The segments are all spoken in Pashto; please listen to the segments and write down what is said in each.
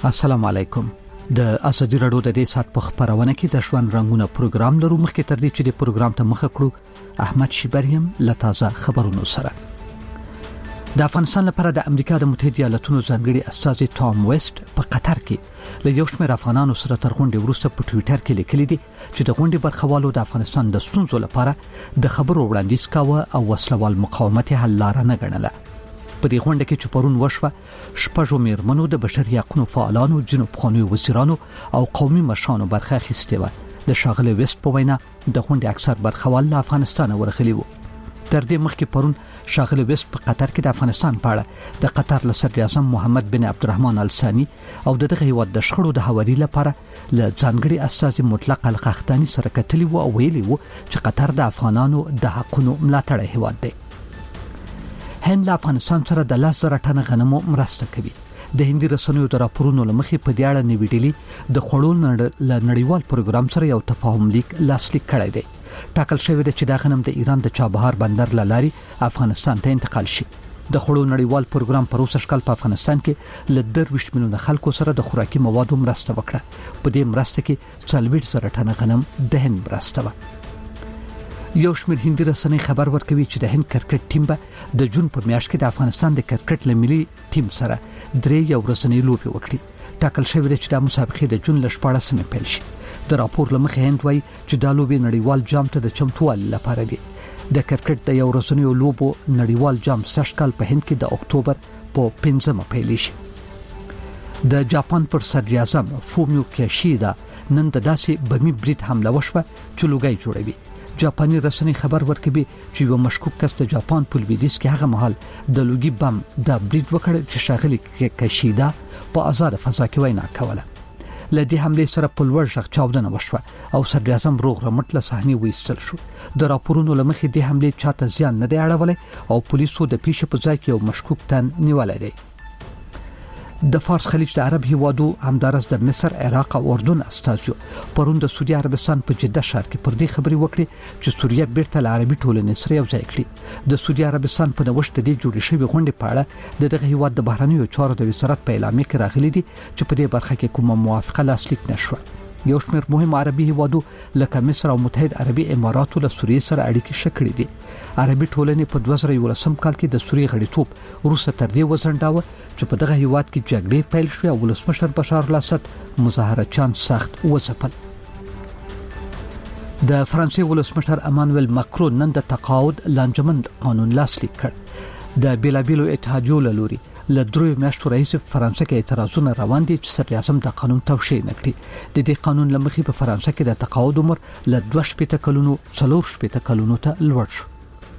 السلام علیکم. د ازادي رادیو د دې سات په خبرونه کې د ژوند رنگونه پروګرام لرو. مخکې تر دې چې د پروګرام ته مخه کړو احمد شیبریم لتازه خبرونو سره. د افغانستان لپاره د امریکا د متحده ایالاتونو ځانګړي استازي ټام ویسټ په قطر کې له یو شمېر افغانانو سره تر غونډې وروسته په ټوئیټر کې لیکلي دي چې د غونډې برخوالو د افغانستان د ستونزو لپاره د خبرو وړاندیز کاوه او وسلوال مقاومت حل لاره نه ګڼله. په دې غونډه کې چې پرون وشوه شپږو میرمنو د بشري حقوقو فعالانو، جنوب خانوي وزیرانو او قومي مشرانو برخه اخیستې و. د شاغلي ویسټ په وینا د غونډې اکثر برخوال له افغانستان ورغلي وو. تر دې مخکې پرون شاغلي ویسټ په قطر کې د افغانستان په اړه د قطر له صدر اعظم محمد بن عبدالرحمن الثاني او دغه هیواد د شخړو د هواري لپاره له ځانګړي استازي مطلق القحطاني سره کتلي وو او ویلي وو چې قطر د افغانانو د حقونو ملاتړ هیواد دی. هند له افغانستان سره د 10,000 ټنه غنمو مرسته کوي. د هندي رسنیو د راپورونو لمخې په دې اړه نیوي ډیلي د خړول نړیوال پروګرام سره یو تفاهم لیک لاسلیک کړی دی. ټاکل شوی دی چې دا غنم د ایران د چابهار بندر لاري افغانستان ته انتقال شي. د خړول نړیوال پروګرام په روسي شکل په افغانستان کې ل 20 میلیونه خلکو سره د خوراکي موادو مرسته وکړه. په دې مرسته کې 40,000 ټنه غنم د هند مرسته و. یو شمېر هندي رسنۍ خبر ورکوي چې د هند کرکټ ټیم به د جون په میاشت کې د افغانستان د کرکټ لملي ټیم سره 3 یو ورځنۍ لوبي وکړي. ټاکل شوی دی چې د مسابقې د جون ل 14 پیل شي. د راپور لمخې هند وايي چې د لوبي نړیوال جام ته د چمتووالي لپاره دی. د کرکټ د یو ورځنۍ لوبو نړیوال جام سشکل په هند کې د اکتوبر په 15 پیل شي. د جاپان پر صدر اعظم فومیو کیشیدا نن د داسې بمی بریټ حمله وشوه چې لوګي جوړوي. جاپاني رسنۍ خبر ورکوي چې یو مشکوک کس د جاپان په لویدیځ کې هغه مهال د لوګي بم د بریټ وکړ چې شاغلي کیشیدا په آزاد فضا کې وینا کوله. لدې حمله سره په لوړ ځای چاودنه وشوه او صدر اعظم روغ رمټ له صحنې وایستل شو. د راپورونو لمخې د حمله چاته زیان نه دی اړولې او پولیسو د پیښې په ځای کې یو مشکوک تن نیولای دی. د فارس خلیج د عرب هیوادو همدارس د مصر، عراق او اردن استازو پرون د سعودي عربستان په جده ښار کې پر دې خبري وکړي چې سوریه بیرته له عربي ټولنې سره یو ځای کړي. د سعودي عربستان په نوښت د جوړې شوی غونډې په اړه دغه هیواد د بهرنیو چارو د وزارت په اعلامیه کې راغلي دي چې په دې برخه کې کومه موافقه لاسلیک نشوه. یو شمېر مهم عربي هیوادو لکه مصر او متحد عربي اماراتو له سوریه سره اړیکې شکړې دي. عربي ټولنې په 2011 کال کې د سوریه غړیتوب روسه تر دې وزنډاوه چې په دغه هیواد کې جګړې پیل شوې او ولسمشر بشار الاسد مظاهرچیان سخت وځپل. د فرانسې ولسمشر امانوئل ماکرون نن د تقاعد لانجمند قانون لاسلیک کړ. د بیلابیلو اتحادیو له لوري له 3 میاشتو راهیسې فرانسه کې اعتراضونه روان دي چې صدر اعظم د قانون توشیح نه کړي. د دې قانون لمخې په فرانسه کې د تقاعد عمر له 2 کلونو 4 کلونو ته لوړ شو.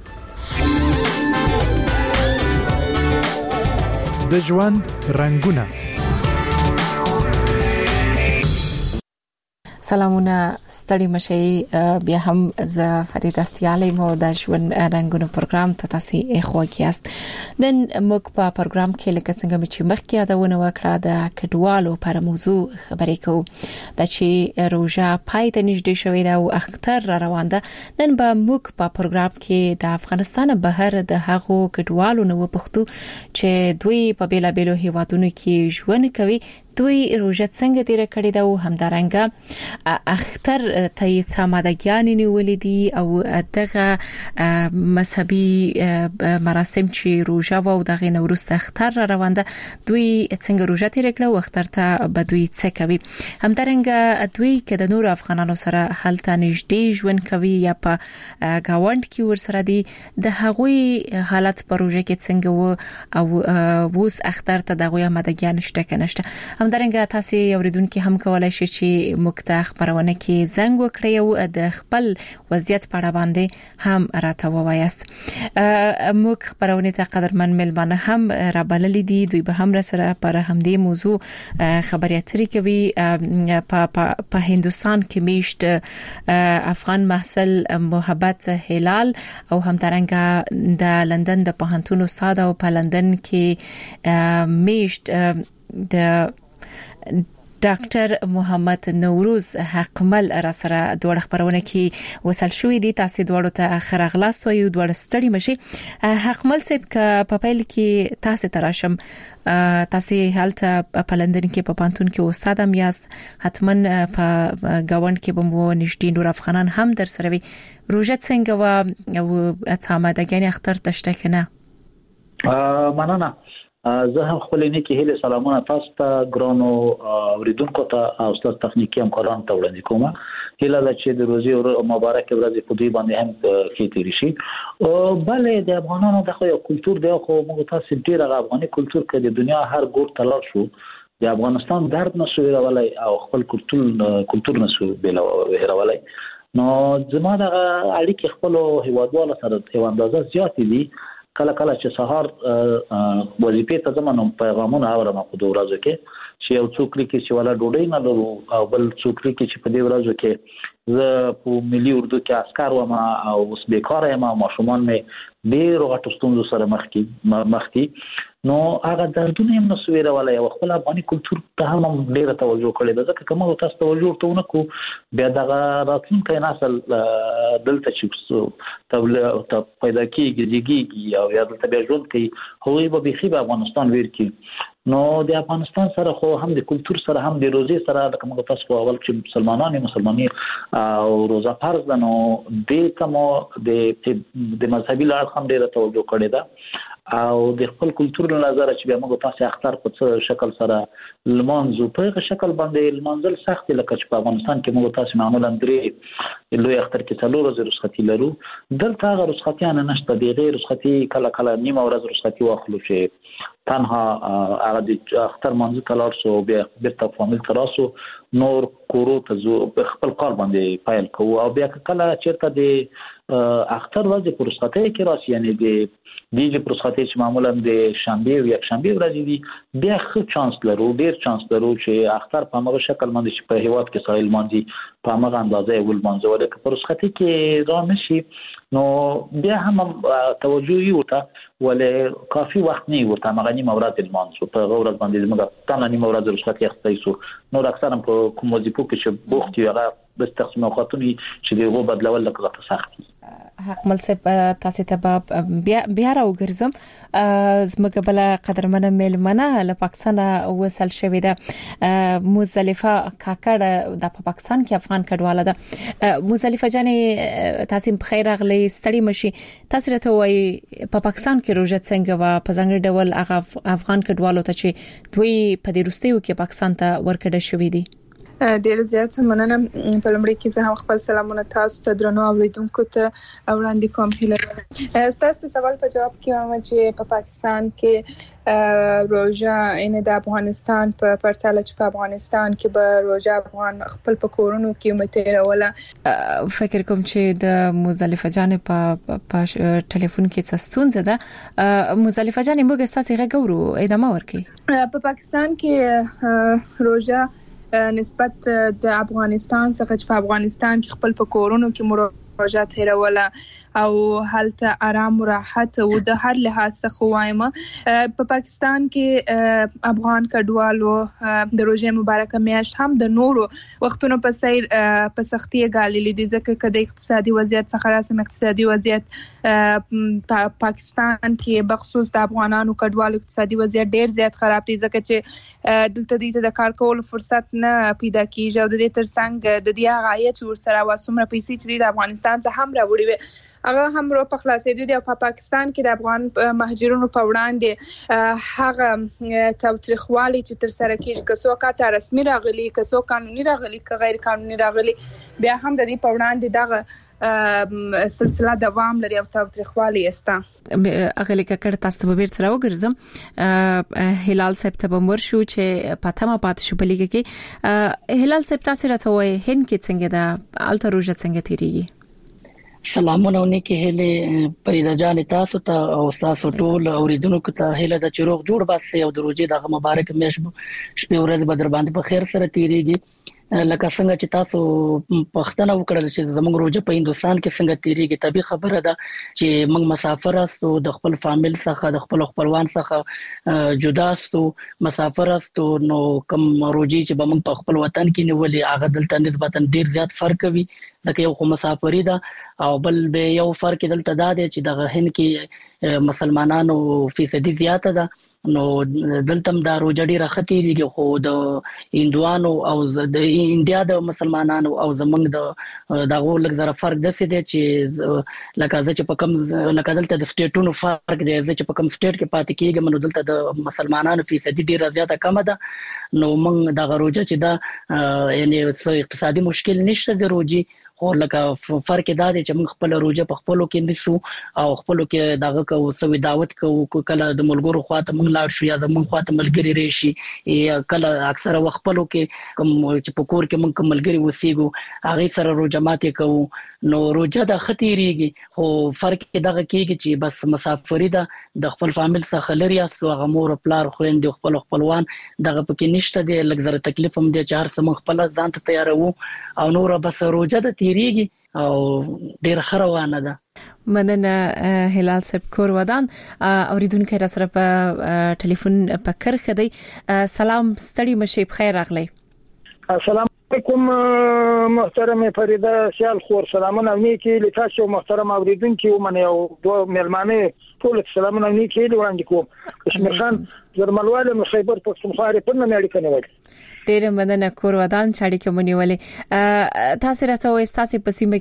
د ژوند رنگونه. سلامونه، ستړي مشي. بیا هم ز فرید استیالی مو د ژوند رنگونو پروګرام ته تاسو اخواکیاست. نن موږ په پروګرام کې لکه څنګه چې مخکې یادونه وکړه د کډوالو پر موضوع خبرې کوو. د چې روزه پای ته نږدې شوې ده او اختر را روان ده. نن به موږ په پروګرام کې د افغانستان بهر د هغو کډوالو نو پښتو چې دوی په بیلابیلو هیوادونو کې ژوند کوي دوی روزه څنګه تیر کړی دا او همدارنګه اختر ته یې سمادګیان نیولې دي او دغه مذهبي مراسم چې روزه و دغه نوروز اختر روان ده دوی څنګه روزه تیر کړو او اختر ته به دوی څه کوي. همدارنګه دوی کې د نور افغانانو سره هلته نږدې ژوند کوي یا په گاوند کې ورسره دي د هغوی حالت په روزه کې څنګه و او ووس اختر ته دغه مدګیان شته کنهشته. همدارنګه تاسو اوریدونکو هم کولای شئ چې مکتخ خبرونه کې زنګ وکړئ او د خپل وضعیت په اړه باندې هم راته ووایاست. موږ خبرونه ته قدرمن ملمانه هم را بللې دي دوی به هم سره پر همدې موضوع خبرې اترې کوي. په هندستان کې میشت افغان محصل محبت هلال او همدارنګه د لندن د پوهنتون استاد او په لندن کې میشت د ډاکټر محمد نوروز حقمل را سره دوه خبرونه کې وصل شوې دي. تاسو دوه ته خرغلاست او دوه ستړي مشي. حقمل صاحب په پیل کې تاسو تراشم تاسو حالت په لندن کې په پانتون کې استاد هم یاست، حتما په گاوند کې بمو نشټین نور افغانان هم در سره وي. روزه څنګه و اتامدګنی اختر تشته کنه؟ مننه. زه هم خپل نه کې هله سلامونه تاسو ته ګرانو اوریدونکو ته او تاسو تخنیکی همکاران ته وړاندې کوم. هله د چې د روزي او مبارک ورځ په دې باندې هم کې تیر شي. او بلې د افغانانو د خو کلچر دی خو موږ تاسو ډیر افغاني کلچر کې د دنیا هر ګور تلل شو د افغانستان درد نشو ویلای او خپل کلچر نشو ویلای. نو زما د اړیکې خپل هیوادوالو سره یو اندازه زیات دي. کله کله چې سهار وظیفې ته زمونږ پیغامونه اورم په دوه ورځو کې چې یو څوک لري چې ولا ډوډۍ نه لرو او بل څوک لري چې په دې ورځو کې زه په ملي اردو کې عسكر وم او اوس بیکاره یم او ماشومان مې ډېر غټ ستونزو سره مخ دي. نو هغه دردونه هم نسو ویلای او خپل افغاني کلچر ته هم ډېر توجه کړی ده. ځکه کومه تاسو توجه ورته کو بیا دغه راتلونکي نسل دلته چې ته پیدا کیږي او یا دلته بیا ژوند کوي هغوی به بيخي په افغانستان ویر کی. نو د افغانستان سره خو هم د کلچر سره هم د روزي سره د کومه تاسو په اول کې مسلمانانی او روزه فرض ده. نو د کومه د مذهبي لار هم ډېر توجه کړی ده او د خپل کلچر له نظر چې بیا موږ تاسو اختر په شکل سره لمانځو په شکل باندې لمانځل سخت لکه چې په افغانستان کې موږ تاسو معمولا درې لوی اختر کې څلور ورځې رخصتي لرو. دلته هغه رخصتیانه نشته، د غیر رخصتي کله کله نیمه ورځ رخصتي واخلو چې تنها هغه د اختر منځ ته لاړ شو بیا بیرته فامیل ته راسو نور کورو ته زو خپل کار باندې پایل کوو او بیا کله چیرته د اختر ورځ په رخصتي کې راشي یعنی د دیجه پروسخاتی چې معمولا د شنبه او یک شنبه ورځې دي بیا ښه چانس لرو ډیر چانس لرو چې اختر په هغه شکل باندې چې په هیواد کې سایل باندې په هغه اندازې ول منځ ولکه پروسخاتی کې را نشي نو بیا هم توجه یو ته ولې کافي وخت نه ورته مغنی مورات المانسو په غوړ باندې موږ تمام مورات رخصتي اخستایسو نو اکثرا په کوم وظیفو کې چې بوخت یو هغه بس تقسیم اوقاتونی چې دیغه بدلول لکه سخت حقمل صاحب تاسو ته بیا راوګرځم زموږ بل قدرمنه میلمنه له پاکستان وصل شوې ده مزدلفه کاکړ د پاکستان کې افغان کډواله ده. مزدلفه جانې تاسو په خیر راغلي ستړي مشي تاسو راته وایي په پاکستان کې روزه څنګه و په ځانګړي ډول هغه افغان کډوالو ته چې دوی په دې وروستیو کې پاکستان ته ورکړل شوې دي. ډیر زیات مننه. په لمړي کې زه هم خپل سلامونه تاسو ته درنو اوریدونکو ته وړاندې کوم. هله تاسو سوال په جواب کې وایم چې په پاکستان کې روزه ان د افغانستان په پرتله چې په افغانستان کې به روزه افغان خپل په کورونو کې متیروله. فکر کوم چې د مزدلفه جان په ټلیفون کې څه ستونزه ده. مزدلفه جان موږ تاسو غوړو ادامه ورکړي. په پاکستان کې روزه نسبت د افغانستان څخه چې په افغانستان کې خپل په کورونو کې مروجه تیروله او حالت آرام او راحت او د هر لحاظ څخه وایم. په پاکستان کې افغان کډوالو د روزه مبارکه میاشت هم د نورو وختونو په سیر په سختي غالي دي ځکه کله اقتصادي وضعیت څخه راسم اقتصادي وضعیت په پاکستان کې بخصوص د افغانانو کډوالو اقتصادي وضعیت ډیر زیات خراب دي ځکه چې دلته د کار کولو فرصت نه پیدا کیږي او د دې ترڅنګ د دې غایې چې ورسره واسمره پیسې چې د افغانستان څخه هم راوړي وي هغه هم رو په خلاصېدو دی او په پاکستان کې د افغان مهاجرونو په وړاندې هغه توترخوالي چې تر سره کېږي که څوک ته رسمي راغلي که څوک قانوني راغلي که غیر قانوني راغلي بیا هم د دې په وړاندې دغه سلسله دوام لري او توترخوالي استا. اغلی ککړ تاسو به بیرته راوګرځم. هلال صاحب ته بمور شو چې پاتمه پات شو په لګي کې هلال صاحب تاسو راته وای هند کې څنګه ده التروجه څنګه تیریږي. سلامونه ونکي هله پریدا جان تاسو ته او تاسو ټول اوریدونکو ته هله د چروغ جوړ باسي او د روزي د مبارک میاشت شپه ورځ بدر باندې په خیر سره تیریږي. لکه څنګه چې تاسو پښتنه وکړل چې زموږ روزه په هندستان کې څنګه تیریږي طبي خبره ده چې موږ مسافر استو د خپل فامیل څخه د خپل خپلوان څخه جدا استو مسافر استو نو کوم روزي چې موږ په خپل وطن کې نیولې هغه دلته نسبتا ډیر زیات فرق کوي ځکه یو خو مسافری ده او بل به یو فرق دلته دا دی چې د هند کې مسلمانانو فیصدي زیاته ده نو دلته د روزه ډیره خطرېږي خو د هندوانو او د انډیا د مسلمانانو او زمونږ د دغه لږ زره فرق دسي دی چې لکه چې په کوم لکه دلته د سټیټونو فرق دی چې په کوم سټیټ کې پاتې کېږي نو دلته د مسلمانانو فیصدي ډیره زیاته کم ده نو موږ د روزه چې دا یعنی اقتصادي مشکل نشته د روزي خو لکه فرق دا دی چې موږ خپل روزه په خپلو کې نیسو او خپلو کې دغه کو سوي دعوت کو کله د ملګرو خواته موږ لاړ شو یا د موږ خواته ملګری راشي یا کله اکثره وخت خپلو کې کوم چې په کور کې موږ ملګری وسیګو هغه سره روزه ماتې کوو نو روزه د خطرېږي خو فرق دغه کېږي چې بس مسافری ده د خپل فامیل څخه لري او هغه مور پلار خويندې خپل خپلوان دغه پکې نشته دی لږ زره تکلیف هم دی چې هر څه موږ خپل ځان ته تیارو او نور بس روزه د تیریږي او ډیر خروانه ده مننه هلال صاحب کور ودان اوریدونکو را سره په ټلیفون په کرخه دی سلام ستړي مشه بخیر راغلی السلام علیکم محترم فریده سیال خور سلامونه نیکی لتاسو محترم اوریدونکو ومنه او دوه ملمانه ټول سلامونه نیکی وړاندې کوم کشمیر خان زرملواله من خیبر پختونخوا په نړۍ کې نیول ډیر مننه کور ودان چاړي کې مونیولې تاسو راته وې تاسو په سیمه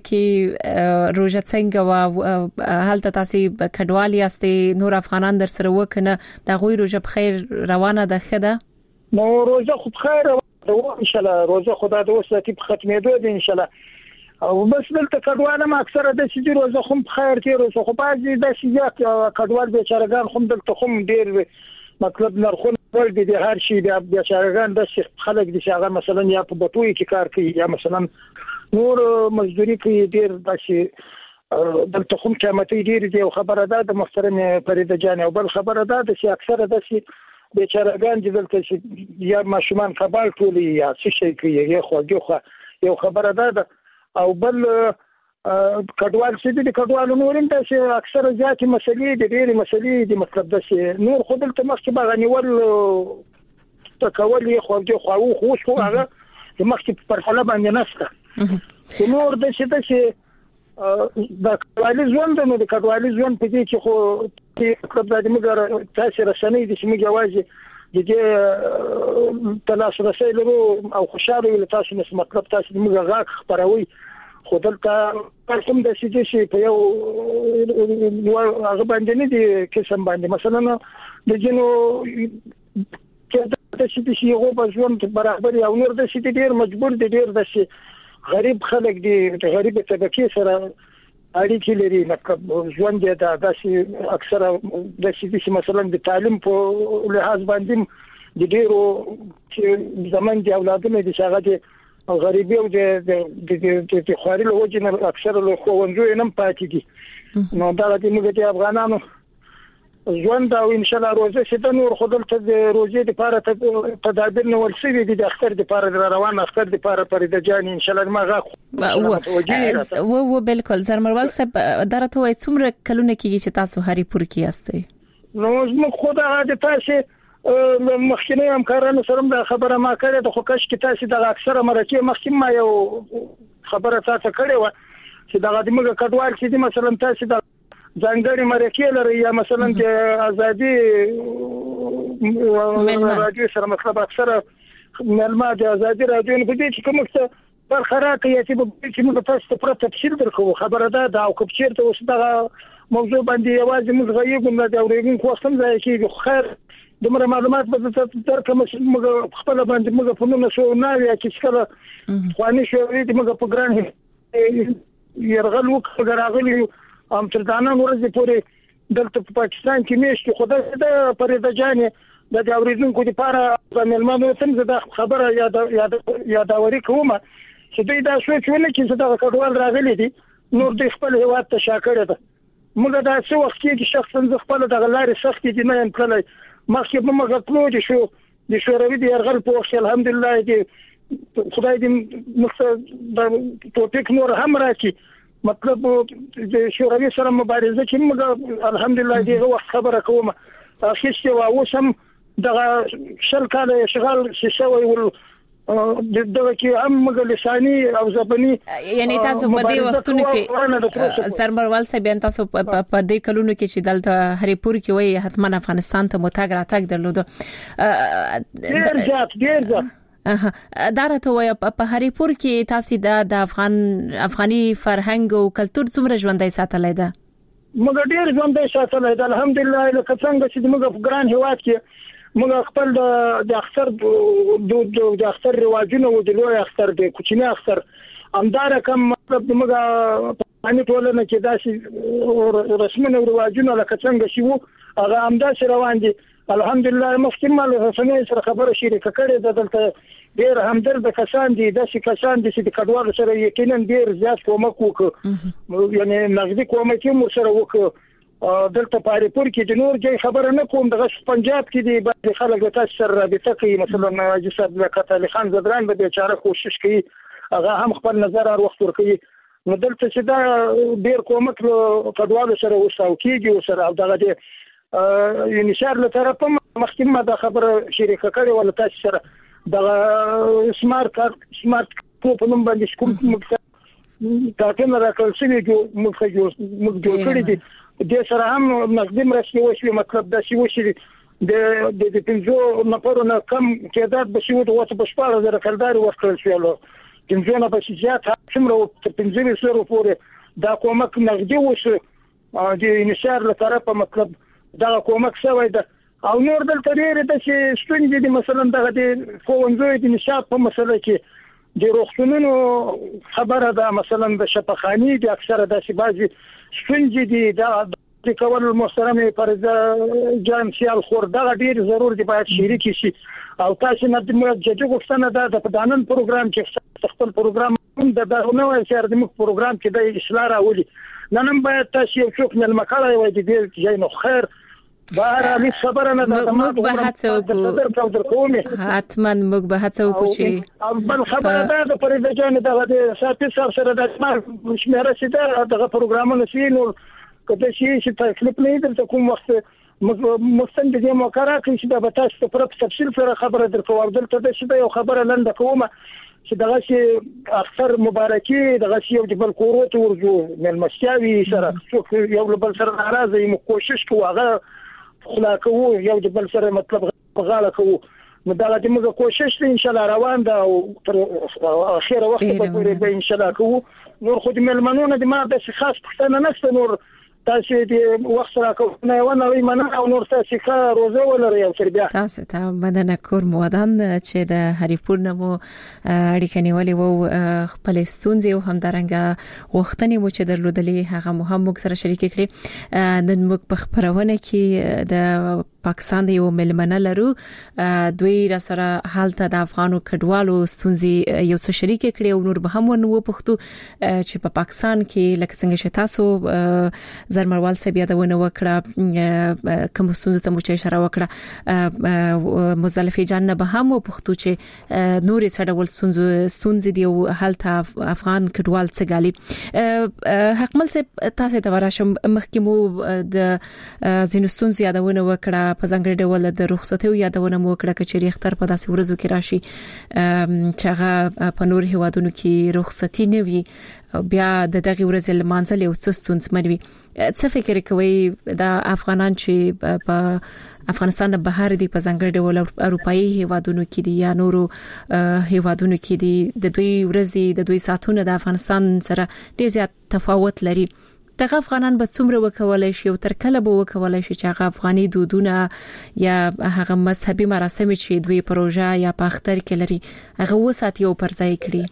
کې روزه څنګه وا حالت تاسو کډوالي استي نور افغانان در سره وکنه د غوي روزه بخیر روانه ده خده نو روزه خو بخیر ان شاء الله روزه خدا د وساتې په ختمېدو دي ان شاء الله او بس دلته کډوال ما اکثره د سې روزه خو بخیر کې روزه خو بعضي د سیاق کډوال به چارګان خو دلته خو ډیر مطلب نرخونه ول دي هر شي د چارګان د خلک دي چې هغه مثلا یا په بټوي کې کار کوي یا مثلا نور مزدوري کوي ډیر داسې دلته خو قیمتي ډیر دي او خبره ده د محترم فریده جان او بل خبره ده چې اکثره د سې بیچارهګان چې دلته یا ماشومان کبال ټولي یا څه شي کوي یا خوږه یو خبره ده او بل کډوال چې د کډوالو نورم ته چې اکثره ځاتي مسلې د ډېری مسلې د مطلب د چې نور خو دلته مخکې باغنیول تکول یې خوږه خو هغه مخکې پر فله باندې نشته نور د چې د کډوالي ژوند نو د کډوالي ژوند په دې کې خو کلب د موږ تاسو رسنۍ د موږ یوازې د دې تلاش رسېل او خوشاله ول تاسو نس مطلب تاسو موږ غاک خبروي خو دلته کوم د سې چې په یو هغه باندې نه دي قسم باندې مثلا د جنو کې د سې یو په ژوند برابر یو نور د سې ډیر مجبور دي ډیر د سې غریب خلک دي د غریب طبقه سره اړیکې لري مطلب ژوند د داسې اکثره د سې مثلا د تعلیم په لحاظ باندې د ډیرو چې زمون د اولادونو د شاغته غریبي او د خواري له وجې اکثره له خوندوی نم پاتې دي نو دا د موږ د افغانانو ژوند او ان شاء الله روزه چې د نور خدل ته د روزه د لپاره تدابیر نو ورسېږي د اختر د لپاره روان اختر د لپاره پرې د جان ان شاء الله ما غاخ و بالکل زرمروال صاحب درته وای څومره کلونه کېږي چې تاسو هری پور کې یاستئ نو موږ خدا د تاسو مخکنی همکارانو سره د خبره ما کړې د خوکش کې تاسو د اکثره مرکه مخکې ما یو خبره تاسو کړې و چې د غدمه کډوال چې مثلا تاسو د ځانګړي مرکه لري یا مثلا د ازادي رادیو سره مطلب اکثره ملما د ازادي رادیو په دې چې کوم څه پر خراقه یې چې موږ تاسو ته تفصیل درکو خبره ده او کوم چیرته اوس دغه موضوع باندې یوازې موږ غوښتنه د اورېدونکو وختم ځای کې خیر دمر معلومات به درکم موږ خپل باندې موږ په نوم شو نه یا چې کله خواني شو دې موږ په ګران يرغل وکړ راغلی ام تر دانه ورځې پورې دلته په پاکستان کې میشت خدای د پرېده جانې د اوریدونکو لپاره د ملمانو څنګه د خبره یادوري کومه چې دوی دا سوچ ونه چې دا کډوال راغلي دي نور د خپل هواد ته شاکړه ده موږ دا څو وخت کې شخصا خپل د غلارې سخت دي نه انکلای مخکې موږ کلو دي شو د شوروي د يرغل په وخت الحمدلله دي خدای دې موږ توفیق نور هم راکړي مطلب د شوروي سره مبارزه چې موږ الحمدلله دغه وخت خبره کوم اخیسته و اوس هم دغه شل کال اشغال شوی ول دغه کې هم موږ لساني او زبانی یعنی تاسو په دې وختونو کې سرمروال صاحب تاسو په دې کلونو کې چې دلته هریپور کې وای حتمان افغانستان ته متاګ راتګ درلود ډیر ځات دا راته وای په هریپور کې تاسو د افغاني فرهنګ او کلچر څومره ژوندۍ ساتلای ده موږ ډیر ژوندۍ ساتلای ده الحمدلله لکه څنګه چې موږ په ګران هواد کې موږ خپل د اختر رواجونه او د لوی اختر د کوچنی اختر همدار کوم مطلب موږ په ان ټولنه کې داسې رسمونه او رواجونه لکه څنګه شي وو هغه همداسې روان دي الحمدلله مخکې مال رسنۍ سره خبره شریکه کړې ده دلته ډیر همدرد کسان دي داسې کسان دي چې د کډوالو سره یقینا ډیر زیات کومک وکړي یعنی نغدي کومک یې مر سره وکړي دلته په هریپور کې د نور ځای خبره نه کوم دغه پنجاب کې دي بعض خلک د تاسو سره رابطه کوي مثلا جسد لکه علي خان زدران به بیچاره کوشش کوي هغه هم خپل نظر ور وخت ور کوي نو دلته چې دا ډیر کومک کډوالو سره وساو کیږي او سره دغه دي یونیسر له طرفه مخکې ما دا خبره شریکه کړې ولا تاسو سره د سمارت په نوم باندې کوم ټاکنه راکړل شوی موږ جوړ کړی دي د سره هم نقدم رسمي وشي مطلب دا شی وشي د پنځو نفرونو کم کېدات به شي وته په شپږ زره کلدار ورکړل شو پنځونه به زیات څومره پنځه سره پورې دا کومک نقدي وشي د انشار له طرفه مطلب دا کومک شوی ده او نور دلته ډېر د چې ستونزې دي مثلا دغه د فونځوي د نشاط په مسله کې د روغتونونو خبره ده مثلا د شفاخاني د اکثره د شبازي ستونزې دي د کول محترم فرزه جان سیال خور دغه ډېر ضرور دی باید شریک شي او تاسو نه د جدي غوښتنه ده د پدانن پروګرام چې خپل پروګرام د نوې سره د پروګرام کې د اصلاح راولي نن باید تاسو یو څوک نه مکړای وای د دې ځای نو خیر بهر علي خبره نه ده موږ به هڅه وکړو حتما موږ به هڅه وکړو چې بل خبره ده د پرېږه جان دغه د ساتي سره د شمیره سیده دغه پروګرامونه سینو کله چې تکلیف نه درته کوم وخت مستند دې موقره کې چې د تاسو په تفصیل سره خبره درکو دلته د شته یو خبره لنډه کومه چې دغه شی اختر مبارکي دغه شی یو د بل کوروت ورجو ملمستیاوي سره څوک یو بل سره ناراضه یو کوشش کوو خلاکو یو د بل سره مطلب غاړه کوو نو دا د موږ کوشش ان شاء الله روان ده او تر اخیره وخت به ان شاء الله کوو نور خو د ملمنونه د ما د خاص پښتنه نشته نور تاسو دې وخت راکونه یو نه وي منه او نور تاسو ښه روزه ولرئ او تربیه تاسو ته بدنه کور مودان چې د هریپور نمو اړیکه نیولې وو خپل ستونزې او همدارنګه وختنی مو چې درلودلې هغه مهم موږ سره شریک کړي نن موږ په خبرونه کې د پاکستان د یو ملمنه لرو دوی را سره حالت د افغانو کډوالو ستونزې یو څه شریک کړي او نور به هم ونو پښتو چې په پاکستان کې لکه څنګه چې تاسو زرمروال صاحب یادونه وکړه کوم ستونزې ته مو چې اشاره وکړه مزدلفه جان نه به هم پښتو چې نور څه ډول ستونزې دی او حالت افغان کډوال څه غالي حکمل صاحب تاسو ته ورشم مخکې د زینستون یادونه وکړه په ځانګړي ډول د رخصتي یادونه مو وکړه چې ریختر په داسې ورځو کې راشي چې هغه په نور هیوادونو کې رخصتي نه وي بیا د دغه ورځې لمانځل او څه ستونزمن وي څه فکر کوي د افغانان چې په افغانستان بهر دي په ځانګړي ډول اروپאי هیوادونو کې دي یا نورو هیوادونو کې دي د دوی ورځې د دوی ساعتونه د افغانستان سره ډیر زیات تفاوت لري دغه افغانان به څومره وکولای شي او تر کله به وکولای شي چې هغه افغاني دودونه یا هغه مذهبي مراسم چې دوی پروژه یا په اختر کې لري هغه وساتي او پرځای کړي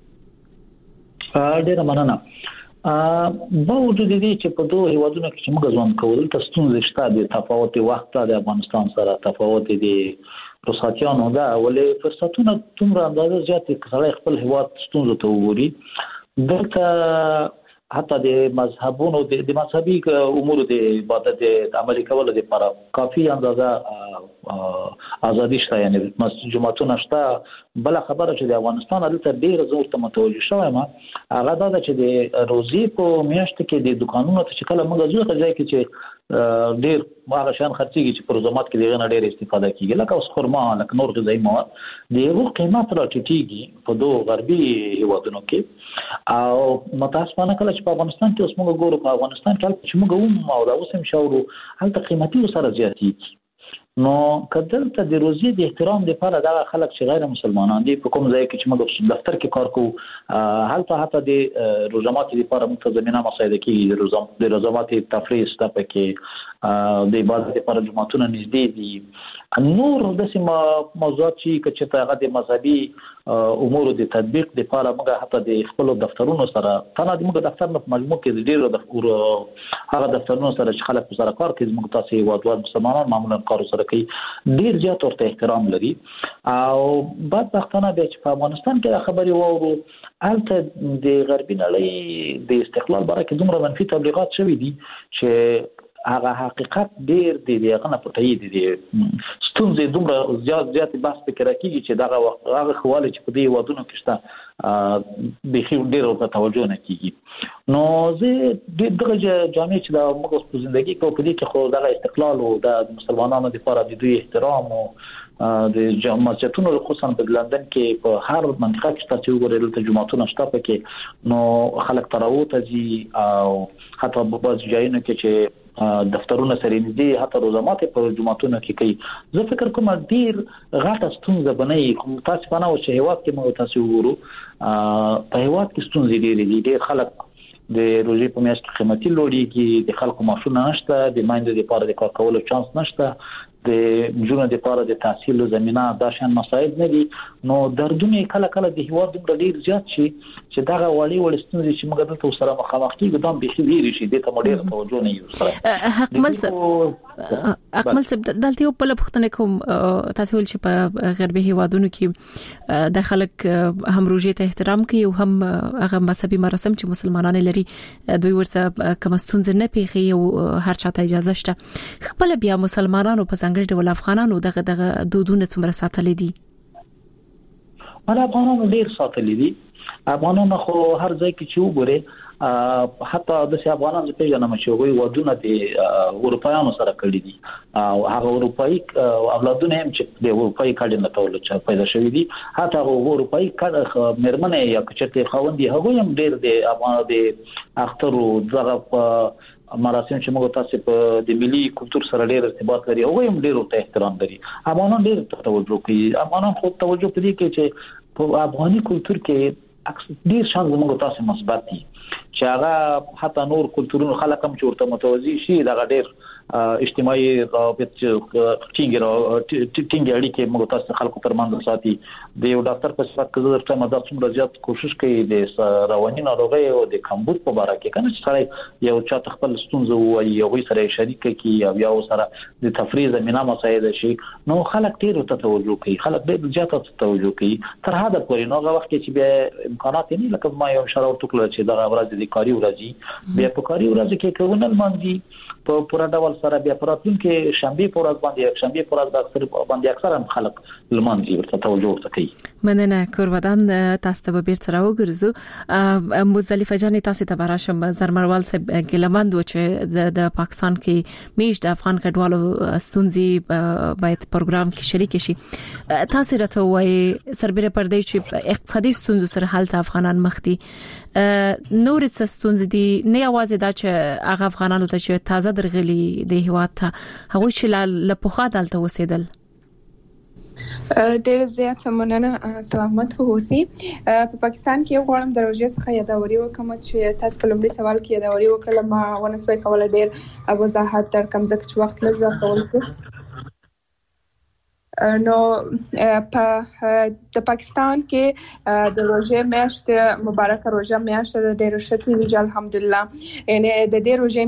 ډیر مننه باوجود دې چې په دوه هیوادونو کې موږ ځوان کول تاسو ستونزې شته د تفاوت وخت د افغانستان سره تفاوت دي رخصتیانو دا ولې فرصتونه تومره اندازه زیات کړي خپل هیواد ستونزې ته وګوري دلته حتی د مذهبونو د مذهبي امور د عبادت عملي کولو لپاره کافي اندازه ازادي شته، یعنی جمعتون شته. بل خبره چې د افغانستان دلته ډیر زور ته متوجه شوی ما هغه دا چې د روزي په میاشت کې د دکانونو ته کله موږ ځو ځای کې چې ډیر هغه شان خرڅيږي چې په روزمات کې دغه ډیر استفاده کیږي، لکه اوس خرما، لکه نور غذایی مواد، دغه قیمت راټیټیږي په دوه غربي هیوادونو کې. او متاسفانه کله چې په افغانستان کې اوس موږ ګورو، په افغانستان کې چې موږ او دا اوس هم شاورو هلته قیمتي سره زیاتېږي. نو کدلته د روزي د احترام لپاره دا خلک چې غیر مسلمانان دي په کوم ځای کې چې موږ دفتر کې کار کوو هلته حتی د روزمات لپاره متضمنه مسایده کې د روزمات تفریح ستاسو کې د عبادت لپاره جمعتون نږدې دي. نور د سیمه موضوعات چې هغه د مذهبي امور د تطبیق لپاره موږ حتی د خپل دفترونو سره تنه د موږ دفتر په مجموع کې د ډیرو هغه دفترونو سره چې خلک سره کار کوي موږ تاسو وادوال مسلمانان معمولا کار سره کوي ډیر زیات ورته احترام لري. او بعد وختونه به چې په افغانستان کې خبري وورو البته د غربي نړۍ د استقلال باره کې دومره منفي تبلیغات شوي دي چې هغه حقیقت ډیر دی دغه نه پټي دي ستونزې دومره زیات بحث فکر کوي چې دغه وخت هغه خواله چې په دې وادونو کې شته به ډیر په توجه نه کیږي. نو زه دغه جامع چې د موږ په ژوندۍ کې په دې کې خو دغه استقلال او د مسلمانانو لپاره د دوی احترام او د مسجدونو خصوصا په لندن کې په هر منطقه کې تاسو وګورئ د جمعتون شته پکې نو خلک تراوت دي او حتی په بعض ځایونو کې چې دفترونه سره نږدې حتی روزمات په جمعتون کې کوي. زه فکر کوم ډیر غاټه ستونزه بنئ کوم تاسو په نو چې هیواد کې مو تاسو وګورو په هیواد کې ستونزې ډیر خلک د روزي په میاشت کې قیمتي لوړیږي، د خلکو معاشونه نشته، د مایندو لپاره د کار کولو چانس نشته، د جنونو لپاره د تحصیل زمينه دا شان مسائل نه دي. نو دردونه کله کله د هیواد د ډیر زیات شي چې دا غوړي ولستونځي چې موږ دلته سره مخامخ کیږو دا به خېری شي د ته مډیر توجه نه یو سره. اکمل صاحب دلته یو په لپختنه کوم تاسو ول چې په غربي هیوادونو کې د خلک هم روزي ته احترام کوي او هم هغه مذهبي مراسم چې مسلمانان لري دوی ورته کوم ستونزه نه پیخي او هر چاته اجازه شته. خپل بیا مسلمانانو په څنګه ډول افغانانو دغه دودونه څومره ساتلې دي؟ افغانانو ډیر ساتلې دي. افغانانو خو هر ځای کې چې وګوره حتی د افغانانو په پیژنه چې وي ودونه د اروپایانو سره کړی دي او هغه اروپایي اولادونه هم چې د اروپایي کډې نه تول چې پیدا شوی دي حتی هغه اروپایي کډه مرمنه یا چې خوندې هغه هم ډیر د افغان د اختر او دغه مراسم چې موږ تاسو په د ملي کلچر سره ډیر ارتباط لري او هم ډیر ته احترام لري. افغانان ډیر توجه کوي. افغانان خو توجه کوي چې په افغاني کلچر کې ډیر شان زموږ تاسو مثبت دي چې هغه حتی نور کلچرونو خلک هم چورته متوازی شي دا ډیر اجتماعي رابط ټینګ اړیکې موږ تاسو خلکو ترمنځ ساتي. د یو ډاکټر په صفت کې زه ترته مدار څومره زیات کوشش کوي د رواني ناروغي او د کمبود په اړه کې کنه چې یو چا خپل ستونزه وایي یو سره شریک کوي او یو سره د تفریح زمينه مساعده شي نو خلک ډیر ته توجه کوي، خلک ډیر زیات توجه کوي تر هدا پورې نو هغه وخت چې به امکانات نه لکه ما یو اشاره وکړه چې دا ورځ د کاری ورځي بیا په کاری ورځ کې کومل مانځي په پوره ډول سره بیا پراتون کې شنبه پر ورځ باندې شنبه پر ورځ اکثر باندې اکثر هم خلک لمانځي ورته توجه کوي. مننه کورودان تاسو ته به بیرته راوګرځو. مزدلفه جان تاسو ته براشم زرمروال صاحب ګلمند و چې د پاکستان کې میش د افغان کډوالو ستونزې باید پروګرام کې شریک شي. تاسو راته وایي سربېره پردې چې اقتصادي ستونزو سره حل افغانان مخ دي نور څه ستونزې دي نه یوازې دا چې هغه افغانانو ته چې تازه درغلي د هیواد ته هغه چې له پوخا دلته وسیدل. ډېر زیات مننه سلامت اوسئ. په پاکستان کې غواړم د روزي څخه یادوري وکم چې تاسو په لومړي سوال کې یادوري وکړه ما ونسوي کول ډېر وضاحت تر کم ځکه چې وخت لږ کول شو. نو په د پاکستان کې د روزه میاشت مبارکه روزه میاشت د ډېر شتي ویل الحمدلله یعنی د دې روزه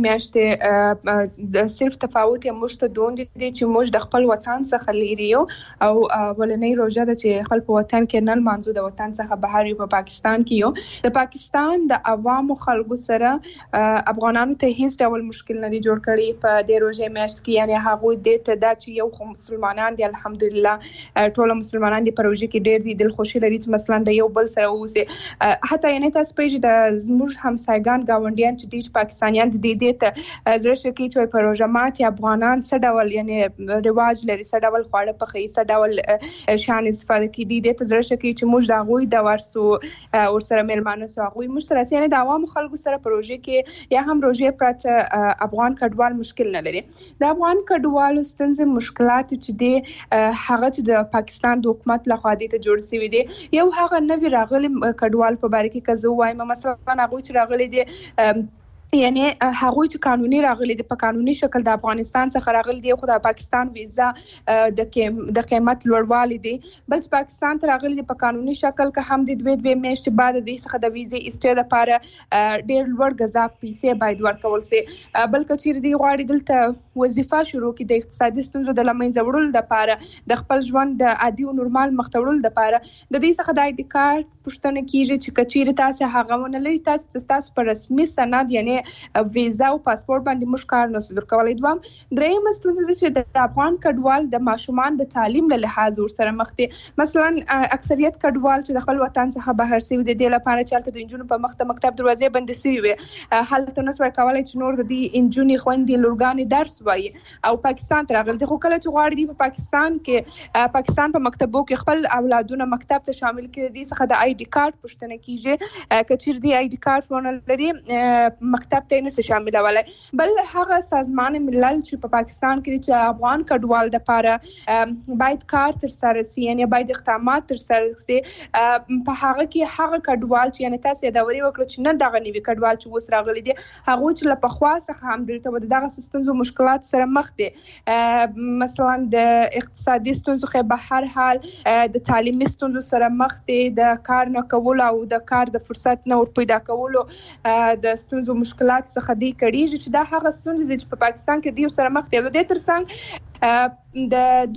میاشت صرف تفاوت یې مشته دوند دي چې موږ د خپل وطن څخه لري او ولنۍ روزه د چې خپل په وطن کې نن مانځو د وطن څخه بهر یو په پاکستان کې یو د پاکستان د عوامو خلکو سره افغانانو ته هیڅ ډول مشکل نه جوړ کړي په دې روزه میاشت کې یعنی هغه د ته دا چې یو خو مسلمانان دي الحمدلله ټول مسلمانان دي پروژه کې ډېر دي د خوشي لري چې مثلا د یو بل سره اوسه حتی یعنی تاسو پیژې د زموږ همسایګان گاونډیان چې د پاکستانیان دي ته زړه شکی چې پروژه مات افغانان څه ډول یعنی رواج لري څه ډول خواړه پخې څه ډول شان استفاده کوي د زړه شکی چې موږ د غوي د ورسو او سره ملمانه سو غوي مشترک یعنی د عوام خلکو سره پروژه کې یا هم روزه پرته افغان کډوال مشکل نه لري د افغان کډوالو ستونزې مشکلات چې دي هغه چې د پاکستان د حکومت لخوا د ته جوړ شوی دي یو هغه نوی راغلي کډوال په باره کې کزو وایم مثلا هغه چې راغلي دي یعنی هغه چې قانوني راغلي د په قانوني شکل د افغانستان څخه راغلي دی خو د پاکستان ویزا د قیمت لوړوالی دي بل پاکستان ته راغلي په قانوني شکل که هم د دوه میاشتې بعد د څخه د ویزې ایسټه لپاره ډېر لوړ غذا پیسې باید ورکول شي بل کچیر دی غواړي دلته وظیفه شروع کړي د اقتصادي ستونزو د لمنځه وړلو لپاره د خپل ژوند د عادي او نورمال مختورل لپاره د دې څخه د آی ډي کارت پښتنه کیږي چې کچیر تاسو هغه ونلې تاسو پر رسمي سند یعنی ویزا او پاسپورت باندې مش کار نه صدر کولای دوام دریم ستونزه چې د افغان کډوال د ماشومان د تعلیم له لحاظ ور سره مخ دي مثلا اکثریت کډوال چې د خپل وطن څخه بهر سوي دي د لپاره چې د انجونو په مکتب دروازې بند سوي وي حالت نه سوي کولای چې نور د انجونی خويندې لورګانې درس وایي او پاکستان ته راغلي خو کله چې غواړي په پاکستان کې پاکستان په مکتبو کې خپل اولادونه مکتب ته شامل کړي دي څخه د آی ډي کارت پښتنه کیږي کچیر دی آی ډي کارت ونه لري مکتب ته نه شاملولای بل هغه سازمان ملل چې په پاکستان کې چې افغان کډوال د لپاره باید کار تر سره سي یعنی باید اقدامات تر سره سي په هغه کې هغه کډوال چې یعنی تاسو د وری وکړه چې نه دغه نیوي کډوال چې وس راغلي دي هغه چې له پخوا څخه هم دلته دغه ستونزو مشکلات سره مخ دي مثلا د اقتصادي ستونزو خو به هر حال د تعلیمي ستونزو سره مخ دي د کار نه کول او د کار د فرصت نه ور پیدا کول د ستونزو مشکلات څخه دی کړي چې دا هغه ستونزې چې په پاکستان کې دی سره مخ دي د ترڅنګ د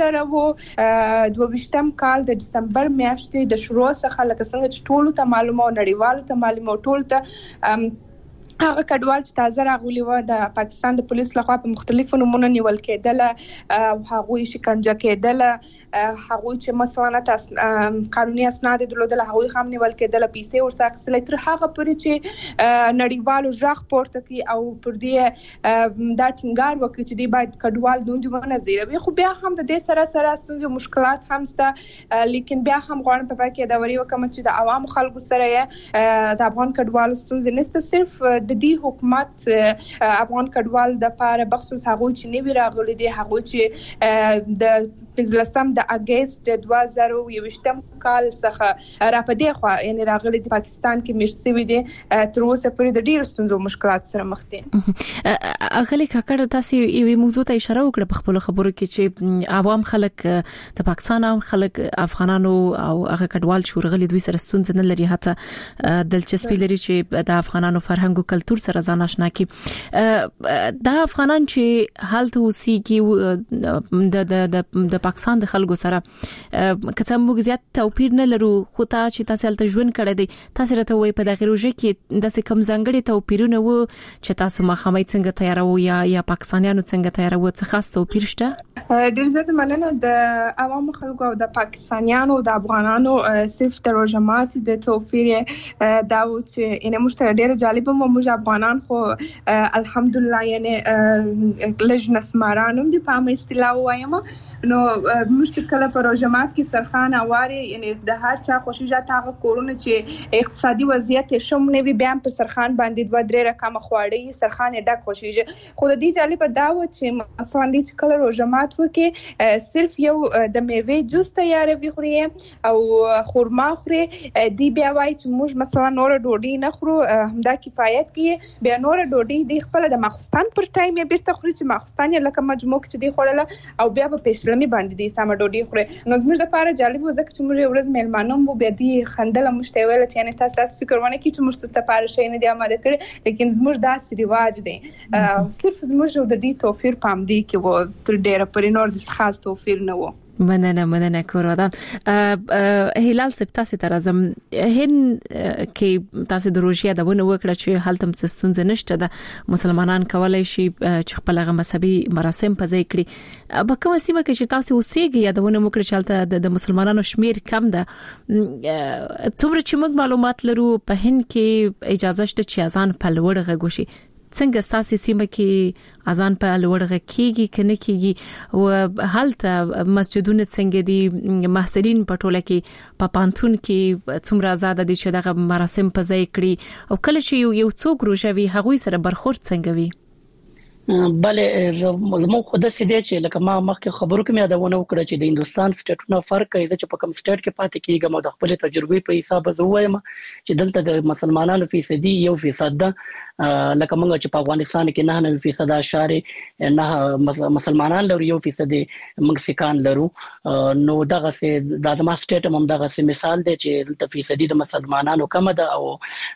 2022 کال د دسمبر میاشتې د شروع څخه لکه څنګه چې ټول ته معلومه او نړیوالو ته معلومه ټول ته هغه کډوال چې تازه راغلي و د پاکستان د پولیس لخوا په مختلفو نمونه نیول کېدل او هغه شکنجه کېدل هغه چې مثلا قانوني اسناد درلودل هغه هم نیول کېدل پیسې ورڅخه اخیستل تر هغه پورې چې نړیوالو ژغ پورته کی او پر دې دا ټینګار وکړي چې دی باید کډوال دوی ونه زیروي خو بیا هم د دې سره ستونزې مشکلات هم سته لیکن بیا هم غواړم په کې دا وری وکم چې د عوام خلکو سره د افغان کډوال ستونزې نشته صرف د دې حکومت افغان کډوال د لپاره بخصوص هغه چې نیوی راغلي دي هغه چې د 15 د اگست 2021 کال څخه را پدې خو یعنی راغلي د پاکستان کې مشتوي دي تر اوسه پورې د ډیرو ستونزو مشکلات سره مخ دي اغلی کاکړه تاسو یو موضوع ته اشاره وکړه په خپل خبرو کې چې عوام خلک د پاکستان او خلک افغانانو او هغه کډوال چې ورغلي دوی سره ستونزې نه لري حتی دلچسپي لري چې د افغانانو فرهنګ او کلتور سره ځان آشنا کی د افغانان چې حالت اوسېږي د پاکستان د خلکو سره کڅه موږ زیات توپیر نه لرو خو چې تاسو هلته ژوند کړی دی تاسو راته وایي په دغه روزه کې د کم ځنګړي توپیرونه وو چې تاسو مخامخ څنګه تیارو یا پاکستانیانو څنګه تیارو څه خاص توپیر شته ډیر زیات مننه د عوامو خلکو او د پاکستانیانو او د افغانانو صرف د روزمات د توفیر دا و چې ان موږ ډیر جالب مو موږ افغانان خو الحمدلله یعنی لجنه سمارانم دی په اصطلاح وایم نو موږ کله په روزمات کې سرخان اواري یعنی د هر چا خوشیجات هغه کورونه چې اقتصادي وضعیت شوم نه وي بیان په سرخان باندې 2-3 رقم خواړی سرخان ډک خوشیجه خو د دې جالب دا و چې مثلا د کله روزمات وکي صرف یو د میوه جوس تیاروي خوري او خورما خوري دی بیا وای چې موږ مثلا نور ډوډۍ نه خورو همدا کفایت کوي بیا نور ډوډۍ د خپل د ماخستان پر ټایم بیرته خوري چې ماخستان لکه مجموع چې دی خوړله او بیا په څلمي باندې د سم ډوډۍ خوري. نو زموږ د لپاره جالب و ځکه چې موږ ورځ میلمانه مو بیا دی خندل مشته ویل چې یعنی تاسو فکر ونه کی چې موږ ست لپاره شي نه دی آماده کړی لیکن زموږ داسې رواج دی صرف زموږ د دې توفیر پام دی کې و تر ډیره پرې نور د خاص توفیر نه و. مننه کورودان. هلال سپتاسه تر ازم هن کې تاسو د روژې د ونه وکړه چې حالتم څستونځ نشته د مسلمانان کولای شي چې خپل غ مذهبي مراسم په ځای کړي. په کومه سیمه کې چې تاسو اوسېږئ یا د ونه وکړه چې حالت د مسلمانانو شمیر کم ده څومره چې موږ معلومات لرو په هن کې اجازه شته چې اذان په لوړ غږوشي. څنګه تاسو سیمه کې اذان په لوړ غږ کیږي کنه کیږي او حالت مسجدونه څنګه دي محصلین په ټوله کې په پانتون کې څومره آزاد دي چې دغه مراسم په ځای کړي او کله چې یو څوک روژوي هغه سره برخورد څنګه وي؟ بله زموږ خود څه دي چې لکه ما مخکې خبرو کې مې دا ونه وکړه چې د هندستان سټیټونو فرق کوي چې په کوم سټیټ کې پاتې کیږم او د خپل تجربې په حساب زه وایم چې دلته د مسلمانانو فیصدي 1% ده لکه موږ چې په افغانستان کې 9% اشاره نه مسلمانان لري 1% موږ سکان لرو. نو دغه څه د ادمه سټیټ هم دغه څه مثال دی چې دلته فیصدي د مسلمانانو کم ده او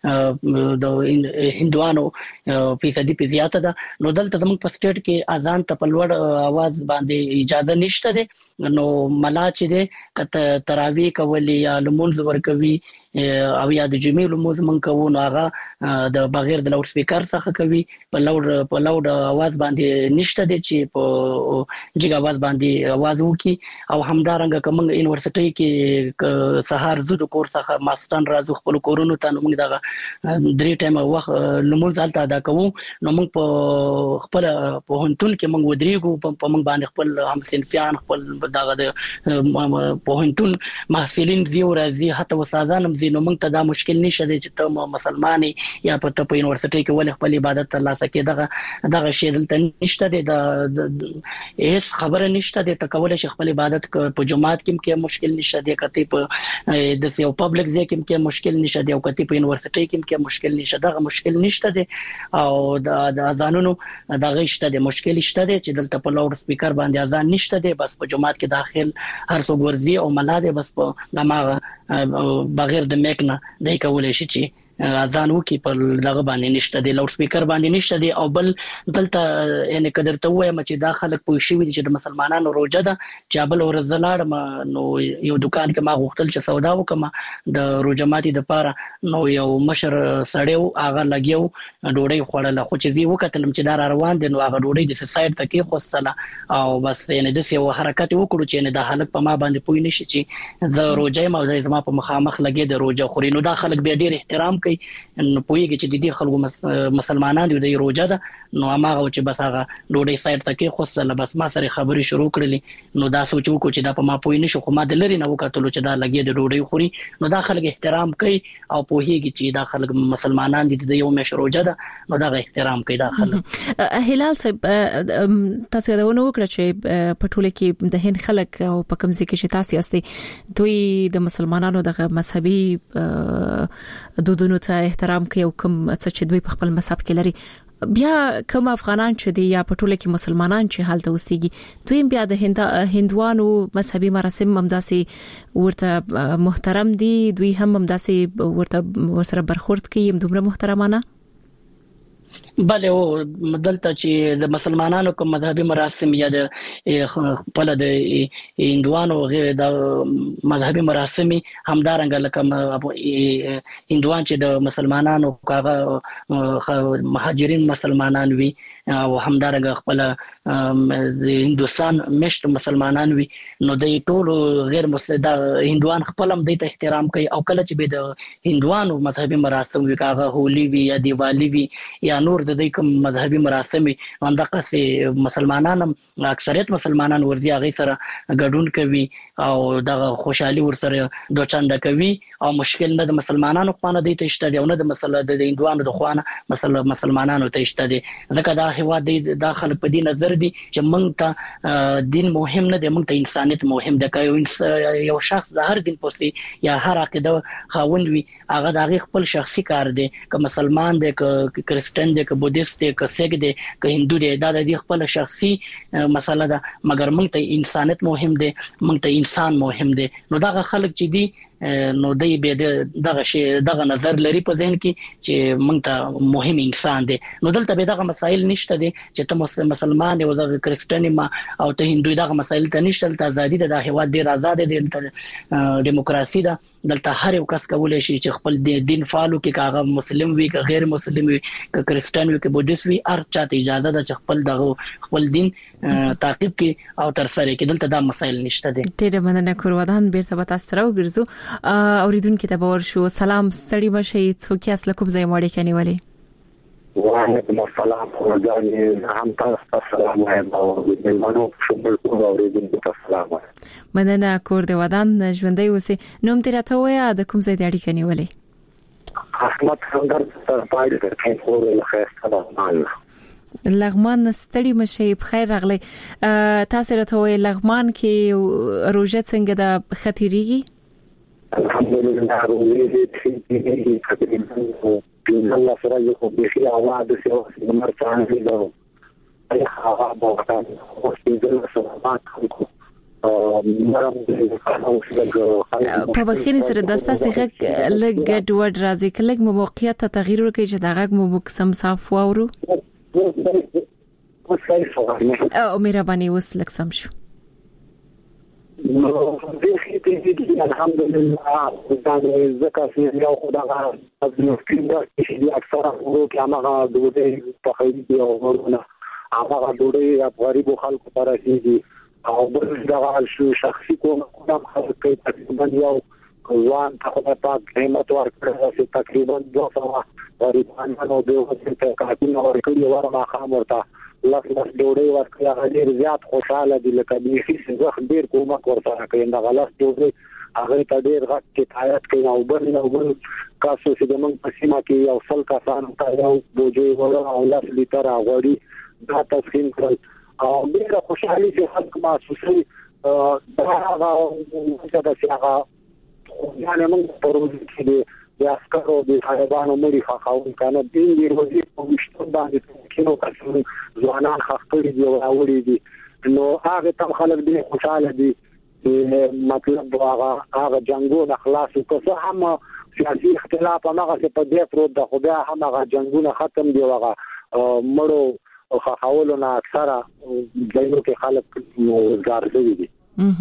د هندوانو فیصدي په زیاته ده. نو دلته زموږ په سټیټ کې اذان ته په لوړ आवाज باندې اجازه نشته ده. نو ملا چې ده کته تراوی کوي یا لمونځ ور کوي او یا د جمعې لمونځ من کوو نو هغه د بغیر د لاوډ سپیکر څخه کوي په لوډ आवाज باندې نشته دي چې په جګ आवाज باندې आवाज وکي. او همدارنګه کوم یونیورسيټي کې سهار زو د کور څخه ماستان راځو خپل کورونو ته نو موږ دغه 3 ټایم وخت لمونځ الته ادا کوو. نو موږ په خپل په هنتون کې موږ ودرېګو په موږ باندې خپل هم صنفيان خپل دغه د په هنتون محصلین زیو راځي حتی وسازان نو موږ ته دا مشکل نشته چې ته مسلمانې یا په یونیورسيټي کې ولې خپل عبادت ترلاسه کړي. دغه شی دلته نشته د هیڅ خبره نشته د تکول شي خپل عبادت په جماعت کې مشکل نشته د کته په د سیو پبلک ځای کې مشکل نشته د کته په یونیورسيټي کې مشکل نشته. دغه مشکل نشته د او د اذانونو دغه شته د مشکل شته چې دلته په لاوډ سپیکر باندې اذان نشته د بس په جماعت کې داخل هر څوک ورځي او ملا د بس په دماغه بغیر د میک نه دای کولای شي چې اذان وکي په دغه باندې نشته دی لاوډ سپیکر باندې نشته دی. او بل دلته یعنی قدر ته وایم چې دا خلک پوه شي چې د مسلمانانو روزه ده چې بل ورځ لاړم نو یو دکان کې ما غوښتل چې سودا وکم د روزه ماتي د پاره نو یو مشر سړیو هغه لګیو ډوډۍ خوړله خو چې زی وکتلم چې دا روان دي نو هغه ډوډۍ د سایډ ته کې خوستله او بس یعنی د یو حرکت وکړو چې دا حالت په ما باندې پوي نشي چې زه روزه ما د زما په مخامخ لګي د روزه خوري. نو دا خلک به ډیر احترام کوي نو پوهیږي چې د دې خلکو مسلمانان دي د روزه ده نو هغه چې بس هغه ډوډۍ سایډ ته کې خوستله بس ما سره خبري شروع کړلې. نو دا سوچ وکړو چې دا په ما پوي نشو خو ما د لری نه وکړو چې دا لګي د ډوډۍ خوري. نو دا خلک احترام کوي او پوهیږي چې دا خلک مسلمانان دي د یو مش روزه ده نو دا احترام کوي دا خلک. هلال صاحب تاسو دا ونه وکړه چې په ټوله کې د هند خلک او په کوم ځای کې چې تاسو یاستئ دوی د مسلمانانو د مذهبي دودونو ته احترام کوي او کوم څه چې دوی په خپل مذهب کې لري. بیا کوم افغانان چې دي یا په ټوله کې مسلمانان چې حالت اوسېږي دوی بیا د هندوانو مذهبي مراسم همداسې ورته محترم دي دوی هم همداسې ورته سره برخورد کوي دومره محترمانه. بله او دلته چې د مسلمانانو کوم مذهبي مراسم یا د خپل د هندوانو غیر د مذهبي مراسم همدارنګه لکه هندوان چې د مسلمانانو کاغه مهاجرین مسلمانان وي او همدارنګه خپل د هندوستان مشت مسلمانان وي نو د ټولو غیر مسلمان هندوان خپل هم د احترام کوي. او کله چې به د هندوانو مذهبي مراسم وي کاغه هولي وي یا دیوالی وي یا نور د دې کوم مذهبي مراسم همدغه سي مسلمانان اکثریت مسلمانان ورځي هغه سره ګډون کوي او دغه خوشحالي ورسره دوچنده کوي او مشکل نه د مسلمانانو خوانه دی ته شته دی او نه د هندوانو د خوانه مسلمانانو ته شته دی ځکه دا هواد د داخله په دې نظر دي چې موږ ته دین مهم نه دی، موږ ته انسانيت مهم دی. یو شخص د هر دین پوسي یا هر عقیده خاوند وي، هغه د خپل شخصي کار دی، که مسلمان دی، که کریسچن دی، که بودیست دی، که سیک دی، که هندو دی، دا د خپل شخصي مسله ده. مګر موږ ته انسانيت مهم دی، موږ ته انسان مهم دی. نو دا خلک چې دي نو دای به دغه نظر لري په ذهن کې چې موږ ته مهم انسان دی. نو دلته به دغه مسایل نشته دي چې ته مسلمان یو ځکه کریسچن ما او ته هندوی، دغه مسایل ته نشته. ته ازادي ده، د هیواد ډیر آزاد دي، دلته دیموکراسي ده، دلته هر یو کس کولای شي چې خپل دین فالو کې کاغه مسلم وي که غیر مسلم وي که کریسچن وي که بودیست وي، هر چاته اجازه ده چې خپل دین تعقیب کې او تر سره کې. دلته دا مسایل نشته دي. ډیر مننه کورودان، بیرته به تاسو راو ګرځو. اوریدونکو ته باور شو. سلام، ستړي مشي، څوک یاست؟ لکه زې ماړي کني ولي. وعلیکم السلام ورحمۃ هم تاسو سلام وایم او د منو شمول کو اوریدونکو ته سلام وایم. مننه کور د ودان ژوندۍ اوسې. نوم تیر ته ویا د کوم ځای د اړیکې کني ولي؟ احمد خندر تر پای د ټینګور له خیسته لغمان. لغمان ستړي مشي، بخیر راغلی. تاسو راته وای لغمان کې روزه څنګه د خطرېږي؟ الحمدلله روزه دې تقریبا الله سره یو بشي اواز د سیاسي مرچان دی دا ای هغه بوختان او ستاسو سره ماکو مرام دې په بخښنې سره د تاسو غږ لګ ډوډ راځي، کله مو موقعیت ته تغییر ورکړي چې دا غږ مو مکسم صاف واورو. او مهرباني وسلک سم شو. نو دې الحمدلله دا زکه چې یو خدای از نو چې اکثره ورو کې هغه دوی په خېری دی او ورونه هغه دوی غریب خلکو ته راځي او بل دا شو شخصي کوم خلک کې تقریبا یو ځوان ته پاک قیمت ورکړي چې تقریبا 200 غریبانو د وسیله کارتونه ورکړي ورما خامورته لاس ډوډۍ ورکړي. هغه ډیر زیات خوشاله دي، لکه دې هیڅ ځخ ډیر کومک ورته کوي. دا غلط ډوډۍ هغه ته ډیر غټ کفایت کوي. او بل کاسو چې د موږ په سیمه کې یو څل کسان ته یو بوجي ولا او لاس لیټر غوړي دا تسخين کړل او ډیر خوشحالي چې خلک محسوسوي. دا هغه چې هغه یعنی موږ په ورځ کې د عسکرو د طالبانو مړي خاون کنه دین دی روزي په مشتو باندې کینو کسان ځوانان خاطري دی او اوري دي. نو هغه تم خلک دي خوشاله دي. مطلب هغه جنگونه خلاص کړه، هم سیاسي اختلاف هغه په دې پروت د خدای هم هغه جنگونه ختم دی. هغه مړو خاولونه اکثره دایو کې خلک ګارځي دي.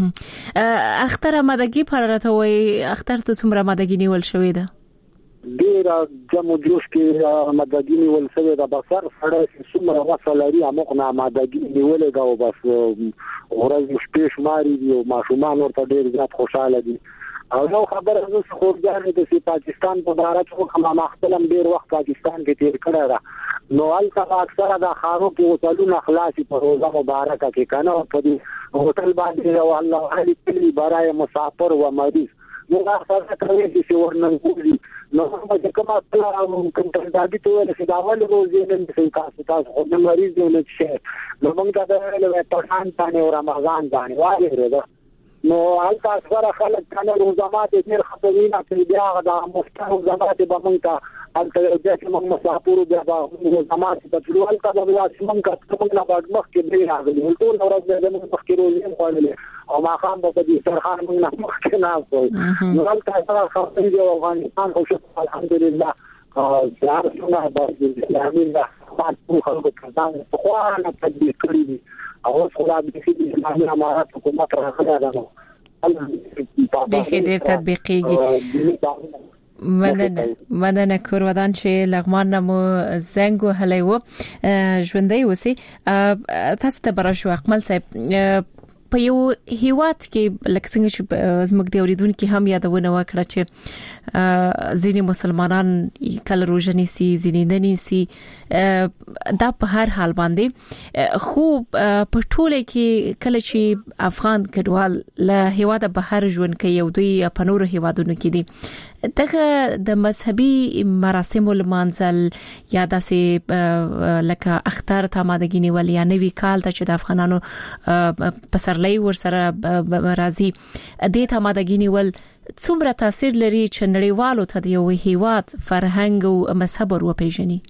اختر آمادگی پر راته وای، اختر ته څومره آمادگی نیول شوې ده؟ ډیر جمع جوش کې آمادگی نیول شوې ده. بسر سره څومره وسلري امغه نه آمادگی نیولې ده او بس ورځ شپې شماري دي او ماشومان ورته ډیر زیات خوشاله دي. او نو خبره زه خو ځان د پاکستان په اړه چې کوم مختلم ډیر وخت پاکستان کې تیر کړی را، نو البته اکثره د خارو کې وصلونه خلاصي په روزه مبارکه کې کنه په دې هوټل باندې او الله علي کلی برای مسافر و مریض نو هغه کوي چې ورننګوري. نو چې کومه کوم دادی ته له سیداول روزي نن څنګه تاسو خو د مریض نه شي نو موږ ته له پران باندې او رمضان باندې وایي ده. نو البته اکثره خلک کنه روزمات ډیر خطرونه کوي. بیا د مفتاح روزمات به موږ ته البته چې موږ مسافر بیا د روزمات په ټول البته د واسمن کټ نه بعد مخ کې دی راغلی ټول ورځ د موږ مخ کې روزي خوړلې او ما خام په دې سرخان موږ نه مخ کې نه کوو. نو البته اکثره خلک د افغانستان او شکر الحمدلله ځار څنګه د اسلامي د خلکو کسان په خوانه تدبیر کړی دي او خلک د اسلامي امارات حکومت راغلی ده نو د ډېر تطبیقيږي. مننه کورودان چې لغمان مو زنګ وهلی و. ژوندۍ اوسئ. تاسو ته براشو اکمل صاحب په یو هیواد کې لکه څنګه چې زموږ د اوریدونکو هم یادونه وکړه چې ځینې مسلمانان کله روزه نیسي ځینې نه نیسي، دا په هر حال باندې خو په ټوله کې کله چې افغان کډوال له هیواده بهر ژوند کوي او دوی په نورو هیوادونو کې دي دغه د مذهبي مراسمو لمانځل یا داسې لکه اختر ته آمادګي نیول یا نوی کال ته چې د افغانانو پسرلۍ ورسره راځي د ته آمادګي نیول څومره تاثیر لري چې نړیوالو ته د یو هیواد فرهنګ او مذهب ورپېژني؟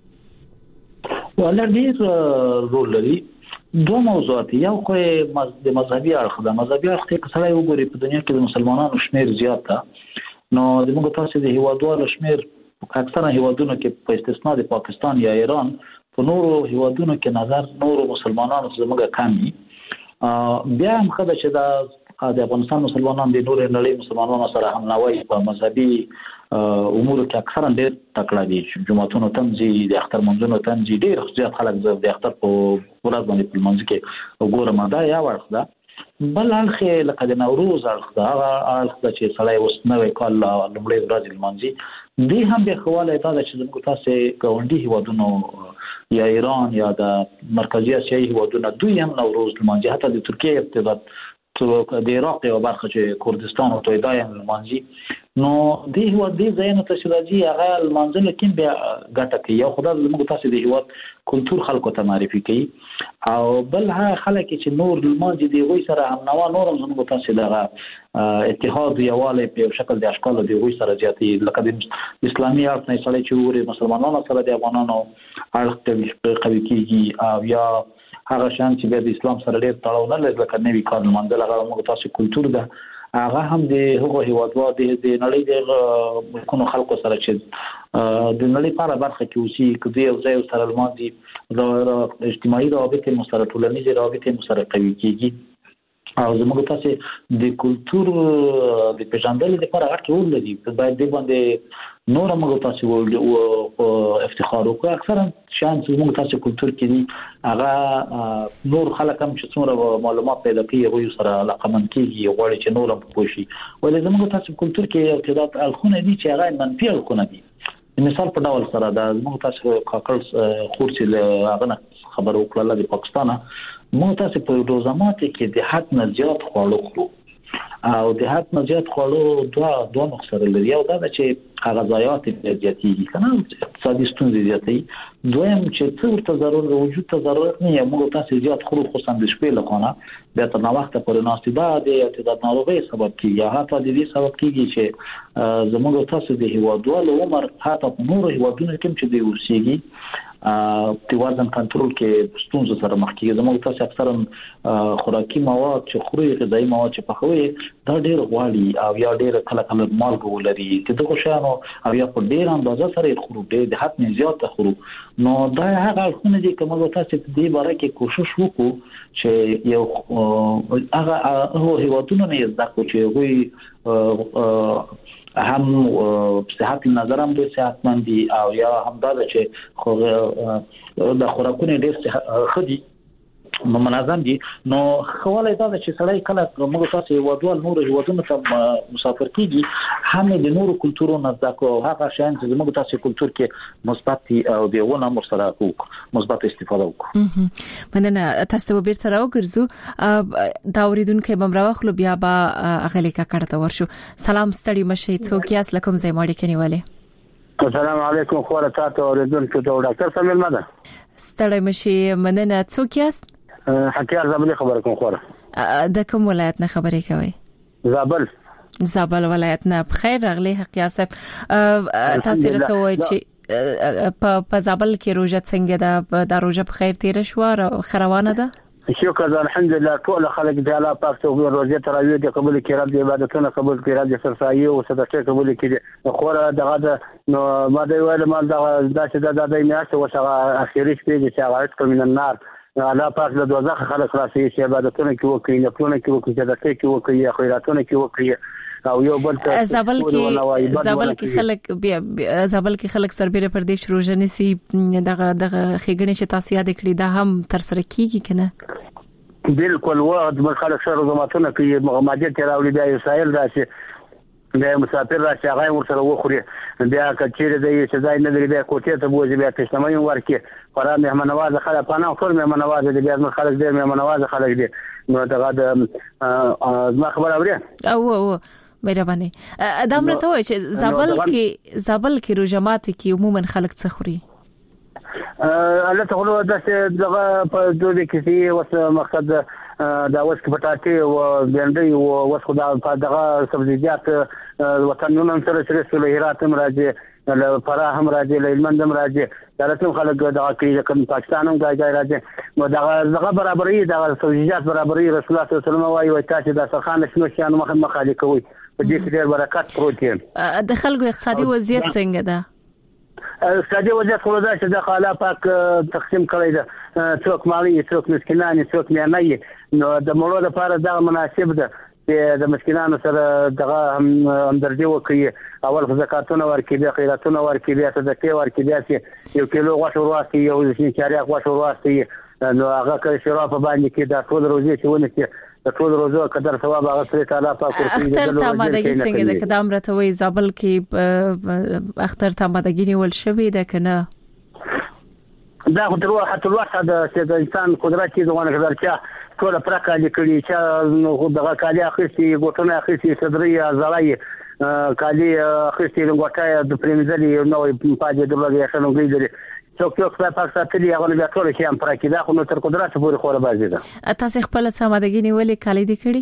ولې رول لري دوه موضوعات. یو خو د مذهبي اړخ د مذهبي اړخ کې کله یو ګوري په دنیا کې د مسلمانانو شمیر زیات ده، نو د موږ تاسو د هیوادوالو شمیر اکثره هیوادونو کې په استثنا د پاکستان یا ایران په نورو هیوادونو کې نظر نورو مسلمانانو څخه موږ کم دي. بیا هم خدای چې د افغانستان مسلمانانو د نورو نړۍ مسلمانانو سره هم نوای په مذهبي امور کې اکثرا ډېر تکړه دي. جمعتونو تنځي د اختر منځونو تنځي ډېر زیات خلک د اختر په ورځ باندې په منځ کې وګورم دا یا ورخ ده. بل اړخ لکه د نوروز اړخ ده، هغه اړخ چې سړی اوس نوې کال لومړی ورځ لمانځي، دې هم به خواله دا چې موږ تاسو ګاونډي هیوادونو یا ایران یا د مرکزی اسیایي هیوادونو دوی هم نوروز لمانځي، حتی د ترکیه ارتباط د عراق یو برخه چې کردستان او تویدای هم لمانځي. نو دې هیواد دې ځایونو ته چې راځي هغه لمانځل کې بیا ګټه کوي، یو خدای زموږ تاسو د هیواد کلچر خلکو ته معرفي کوي، او بل هغه خلک چې نور لمانځي دی وای سره هم نو نورم زموږ تاسو دغه اتحاد یواله په شکل د اشکال دی وای سره زیاتې لکه د اسلامي اړخ نه سره چې وره مسلمانانو سره د افغانانو اړخ ته قوي کیږي، او یا هغه شان چې د اسلام سره ډېر تړاو نه لري لکه نوی کال لمانځل هغه موږ تاسو کلچر ده، هغه هم د هغو هیوادوالو د نړۍ د ملکونو خلکو سره چې د نړۍ په برخه کې اوسي کدی یو ځای سره لمانځي د اجتماعي روابط مسره ټولنیز روابط مسره قوي کیږي، او زموږ تاسو د کلچر د پیژندل لپاره هغه ټول دي باید د باندې نور موږ تاسو ول افتخار وکړو. اکثرا شان چې موږ تاسو کلچر کې دي هغه نور خلک هم چې څومره معلومات پیدا کوي هغه سره علاقمند کیږي غواړي چې نور هم پوښي، ولې زموږ تاسو کلچر کې ارتباط الخونه دي چې هغه منفي الخونه دي. مثال په ډول سره د زموږ تاسو کاکل خورسي هغه خبر وکړه د پاکستان موږ تاسو په روزمات کې د حد نه زیات خواړه خورو، او د حد نه زیات خواړو دوه مقصد لري. یو دا چې غذایات زیاتېږي کنه اقتصادي ستونزې زیاتېږي، دویم چې څو ورته ضرورت وجود ته ضرورت نه یې موږ تاسو زیات خورو خصوصا د شپې لخوا بیا تر نو وخت پورې ناستیدا د اعتداد ناروغي سبب کیږي، هغه د دې سبب کیږي چې زموږ تاسو د هیوادوالو عمر حتی په نورو هیوادونو کې چې دی اوسېږي د وزن کنټرول کې ستونزې سره مخ کیږي. زموږ تاسو اکثرا خوراکي مواد چې خوري غذایی مواد چې پخوي دا ډېر غوړي او یا ډېر کله مالګه ولري چې دغه شانو او یا په ډېر اندازه سره خورو ډېر د حد نه زیات خورو، نو دا هغه خونه دي کومه تاسو په دې باره کې کوشش وکړو چې یو هغه هیوادونو نه زده کو چې وي هم صحت نظر هم د صحتمندي او یا هم دا چې د خوراکونو ډېر خدي منظم دي. نو خواله دا چې سړی کله موږ تاسو یوادوال نور هیوادونو ته مسافر کیږي هم د نورو کلچرونو زده کو هغه شان چې موږ تاسو کلچر کې مثبت او دیونه مرسته کوو مثبت استفاده وکړو. مننه تاسو به بیرته راوګرځو دا اوریدونکو بمراوخلو بیا با اغلی کا کړه ورشو. سلام ستړي مشي څوک یاس لکم زې ماړي کني والے. السلام علیکم خو تاسو اوریدونکو ته ډاکټر سمیل مده ستړي مشي مننه څوک یاس؟ حکیار زابل خبر کوم خوره. د کوم ولایت نه خبرې کوي؟ زابل ولایت نه. بخیر راغلی حکیار صاحب، تاسو راته وایئ چې په زابل کې روزه څنګه ده؟ د روزه په خیر تیر شو او خروانه ده؟ شکر الحمدلله ټول خلک د الله پاک ته روزه تراویح د قبول کړه، د عبادتونو قبول کړه، د سرسایي او صدقه قبول کړه. خوره دغه نو ما دی ویل ما دا چې د میاشت وسه اخیری شپې چې هغه کوم النار الله پاک د دوزخ خلک راسي چې عبادتونه کې وکړي، نفلونه کې وکړي، صدقه کې وکړي، خیراتونه کې وکړي، او یو بل زابل کې خلک سربېره پردیش روزه نسی دغه خېګنې چې تاسو یاد کړی دا هم تر سره کیږي کنه؟ بالکل وخت بل خلک سره زماتونه کوي مغمادیت راوړي د اسرائیل راشي د مسافر راشي هغه ورسره وخوري، بیا کچېره د سزا نه لري بیا کوټه ته بوزي بیا تشنمای ورکي قرآن مهمان نواز خلک پانا خور مهمان نواز دي بیا خلک ډېر مهمان نواز خلک دي. نو دغه د ما خبر اوري او مهرباني دا مرته وای چې زابل کې روجمات کې عموما خلک څه خوري الله تعالی دغه په دوی کې سي وس مقصد دا وس پټاټي او بندي او وس خدا دغه سبزیجات وطنونو سره سره هرات هم راځي له فراه هم راځي له هلمند هم راځي دا ټول خلک دغه کې کوم پاکستان هم ځای راځي نو دغه برابرۍ دغه سبزیجات برابرۍ رسول الله صلی الله علیه وسلم وايي تاسو د سرخان شنو شان مخالفه کوي په دې کې ډېر برکت پروت دی د خلکو اقتصادي وضعیت څنګه ده اقتصادي وضعیت خو دا چې د خلا پاک تقسیم کړی ده څوک مالي څوک مسکینان څوک میانای نو د مړو لپاره دا مناسب ده چې د مسکینانو سره دغه همدردي وکړي اول زکاتونه ورکړي بیا خیراتونه ورکړي بیا صدقې ورکړي بیا چې یو کیلو غوښه ورواستي یو شینچاري غوښه ورواستي نو هغه کې شراب باندې کې دا ټول روزي چې ونه د ټول روزو قدر ثواب هغه سره تعالی پاک ورکړي اختر ته مادګي څنګه د قدم راتوي زابل کې اختر ته مادګي نیول شوی ده کنه دا خو تر حتی الوقت د انسان قدرت کې ځوانه کړه ټول پرکا لیکلي چې دغه کالي اخیستي ګوتونه اخیستي صدري زړای کالي اخیستي ګوټه د پریمزلي نوې پاجې دغه شنو ګیدلي څوک په پاکستان هغه بیا ټول شي هم پرکې دا خو نو تر قدرت پورې خوره بازي ده تاسو خپل سمادګي نیولې کالي دي کړی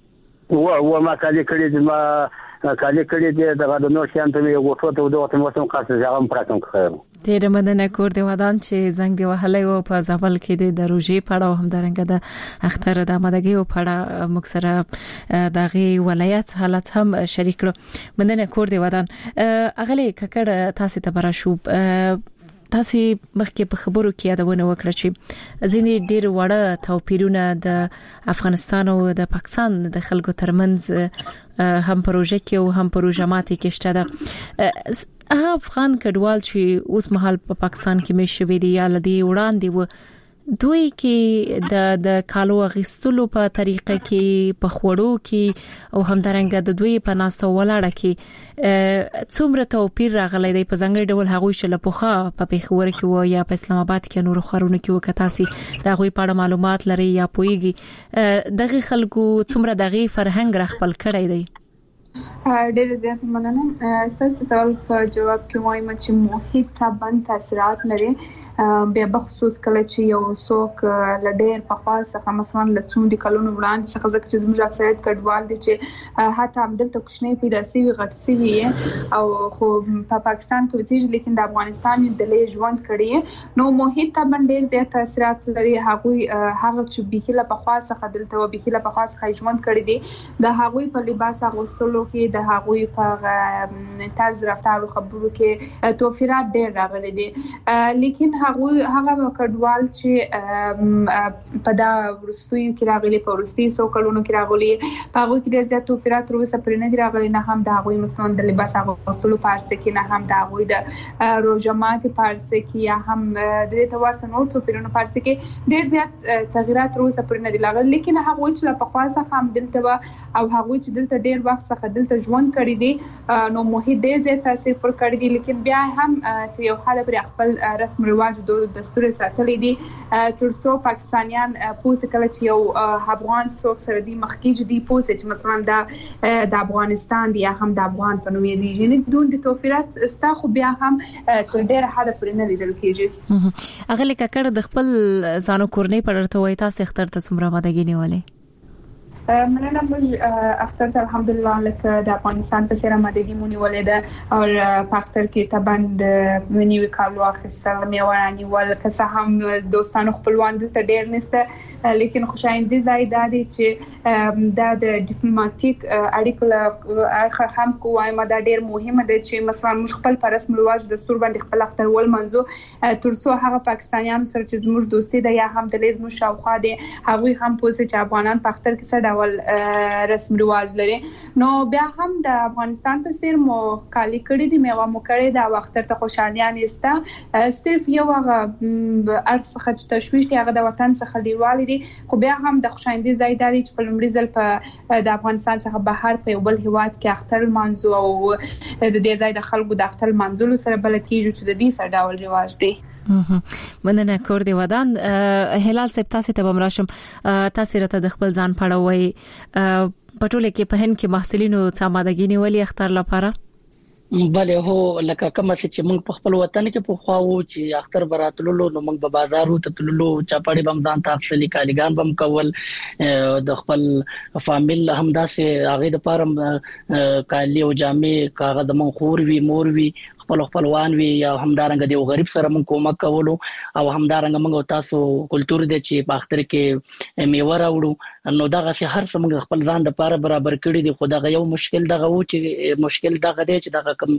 و ما کالي کړی ما کالي کړی دغه د نو شان ته یو غوټه ته دوه موسم خاص هغه هم پراکم خیر ډیر مننه کور دی ودان چې زنګ دی وهلې او په زابل کې د روجي پړاو هم درنګ د اختر د آمادګي او پړا مکسره دغه ولایت حالت هم شریک کړو مننه کور دی ودان اغلی ککړ تاسو ته برا شو تاسو مخکې په خبرو کې یادونه وکړه چې ځینې ډېر وړه توپیرونه د افغانستان او د پاکستان د خلکو ترمنځ هم پروژه کې او هم پروژه ماتي کې شته ده افغان کډوال چې اوس مهال په پاکستان کې مشوي دي یا لدی وړاندې و دوی کې د کالو غستلو په طریقه کې په خوړو کې او همدارنګه د دوی په ناستو ولاړه کې څومره توپیر راغلی دی په ځنګړي ډول هغه چې له پوخا په پیښور کې و یا په اسلام آباد کې نور خارونه کې وکتاسي د غوي په اړه معلومات لري یا پويږي دغه خلکو څومره دغه فرهنګ را خپل کړی دی ډېر زیات مننه ستاسو سوال په جواب کې وایم چې محیط طبعا تاثیرات لري بیا بخصوص کله چې یو څوک لډیر په خاص څخه مثلا لسون دي کلونو وړاندې څخه ځکه چې زموږ اکثریت کډوال دي چې حتی عمدلته کوچنی پیدا سي غټسي او خو په پاکستان کې وځي لیکن د افغانستان د لې ژوند کړي نو محیط طبعا ډېر زیات تاثیرات لري هغه چې بهله په خاص څخه دلته بهله په خاص څخه ژوند کړي دي د هغه په لباس غوښتلو کې د هغه په طرز رفتار او خبرو کې توفیرات ډېر راغلي دي لیکن هغه کډوال چې په دا ورستیو کې راغلي په ورستي سو کلونو کې راغلي په هغه کې ډېر زیات توفیرات وروسته پرې نه دي راغلي نه هم د هغه مثلا د لباس غوښتلو پارس کې نه هم د هغه د روجمات پارس کې یا هم د دې ورته نور توفیرونو پارس کې ډېر زیات تغیرات وروسته پرې نه دي راغلي لیکن هغه چې په خاصه هم دلته او هغه چې دلته ډېر وخت څخه دلته ژوند کړی دي نو محیط ډېر زیات تاثیر پر کړی دي لیکن بیا هم چې یو حاله پر خپل رسم رواج د دستور ساتلې دي ترڅو پاکستانیان پوسه کله چې یو افغان څوک سره دي مخکې دي پوسه چې مثلا د افغانستان دی هم د افغان په نوم دی یعنی دون د توفیرات ستا خو بیا هم ډېر حدا پر نه لیدل کېږي هغه لکه د خپل ځانو کورنۍ په اړه وای تاسو اختر ته څومره مدګی نیولې مننه موږ اختر ته الحمدلله لکه د افغانستان په سره مدګی مونږ ولید او په اختر کې تبند منیو کالو اخیستل میواني ولکه هم دوستانو خپلوان دلته ډېر نشته لیکن خوشایندې ځای دادي چې د ډیپلوماټیک اړیکو هم کومه دا ډېر مهمه ده چې مثلا موږ خپل پر رسم رواج دستور باندې خپل اختر ول منځو ترڅو هغه پاکستانیان سره چې زموږ دوستي ده یا هم د لیز مو شاوخوا دي هغه هم پوسه چې افغانان په اختر کې سره رسم رواج لري نو بیا هم د افغانستان په سیر مو کالی کړی دی میوه مو کړی دا وخت ته خوشالیان استه صرف یو هغه ارڅخه تشويش دی هغه د وطن څخه دیوالې دي خو بیا هم د خوشاندې ځای دی چې په لومړي ځل په د افغانستان څخه بهر په بل هیواد کې اختر منځو او د دې ځای د خلکو د اختر منځلو سره بلد کیږي چې د دې سره ډول رواج دی مننه کور دی ودان هلال صاحب تاسو ته بمراشم تاسو راته د خپل ځان پړوي پټوله کې په هند کې محصلینو څه آمادګي نیولې اختر لپاره؟ بله هو لکه کوم چې موږ په خپل وطن کې په خواو چې اختر براتللو نو موږ په بازارو ته تللو چاپړې بم ځان تفصیلی کالیګان بم کول د خپل فامیل همداسې هغه د پارم کالی او جامې کاغذ مون خور وی مور وی خپلوان وی یا همدارنګ دی غریب سره موږ کومک کولو او همدارنګ موږ تاسو کلچر د چې په اختر کې میوه راوړو نو دغه شي هر څه موږ خپل ځان د پاره برابر کړی دی خو دغه یو مشکل دغه و چې مشکل دغه دی چې دغه کوم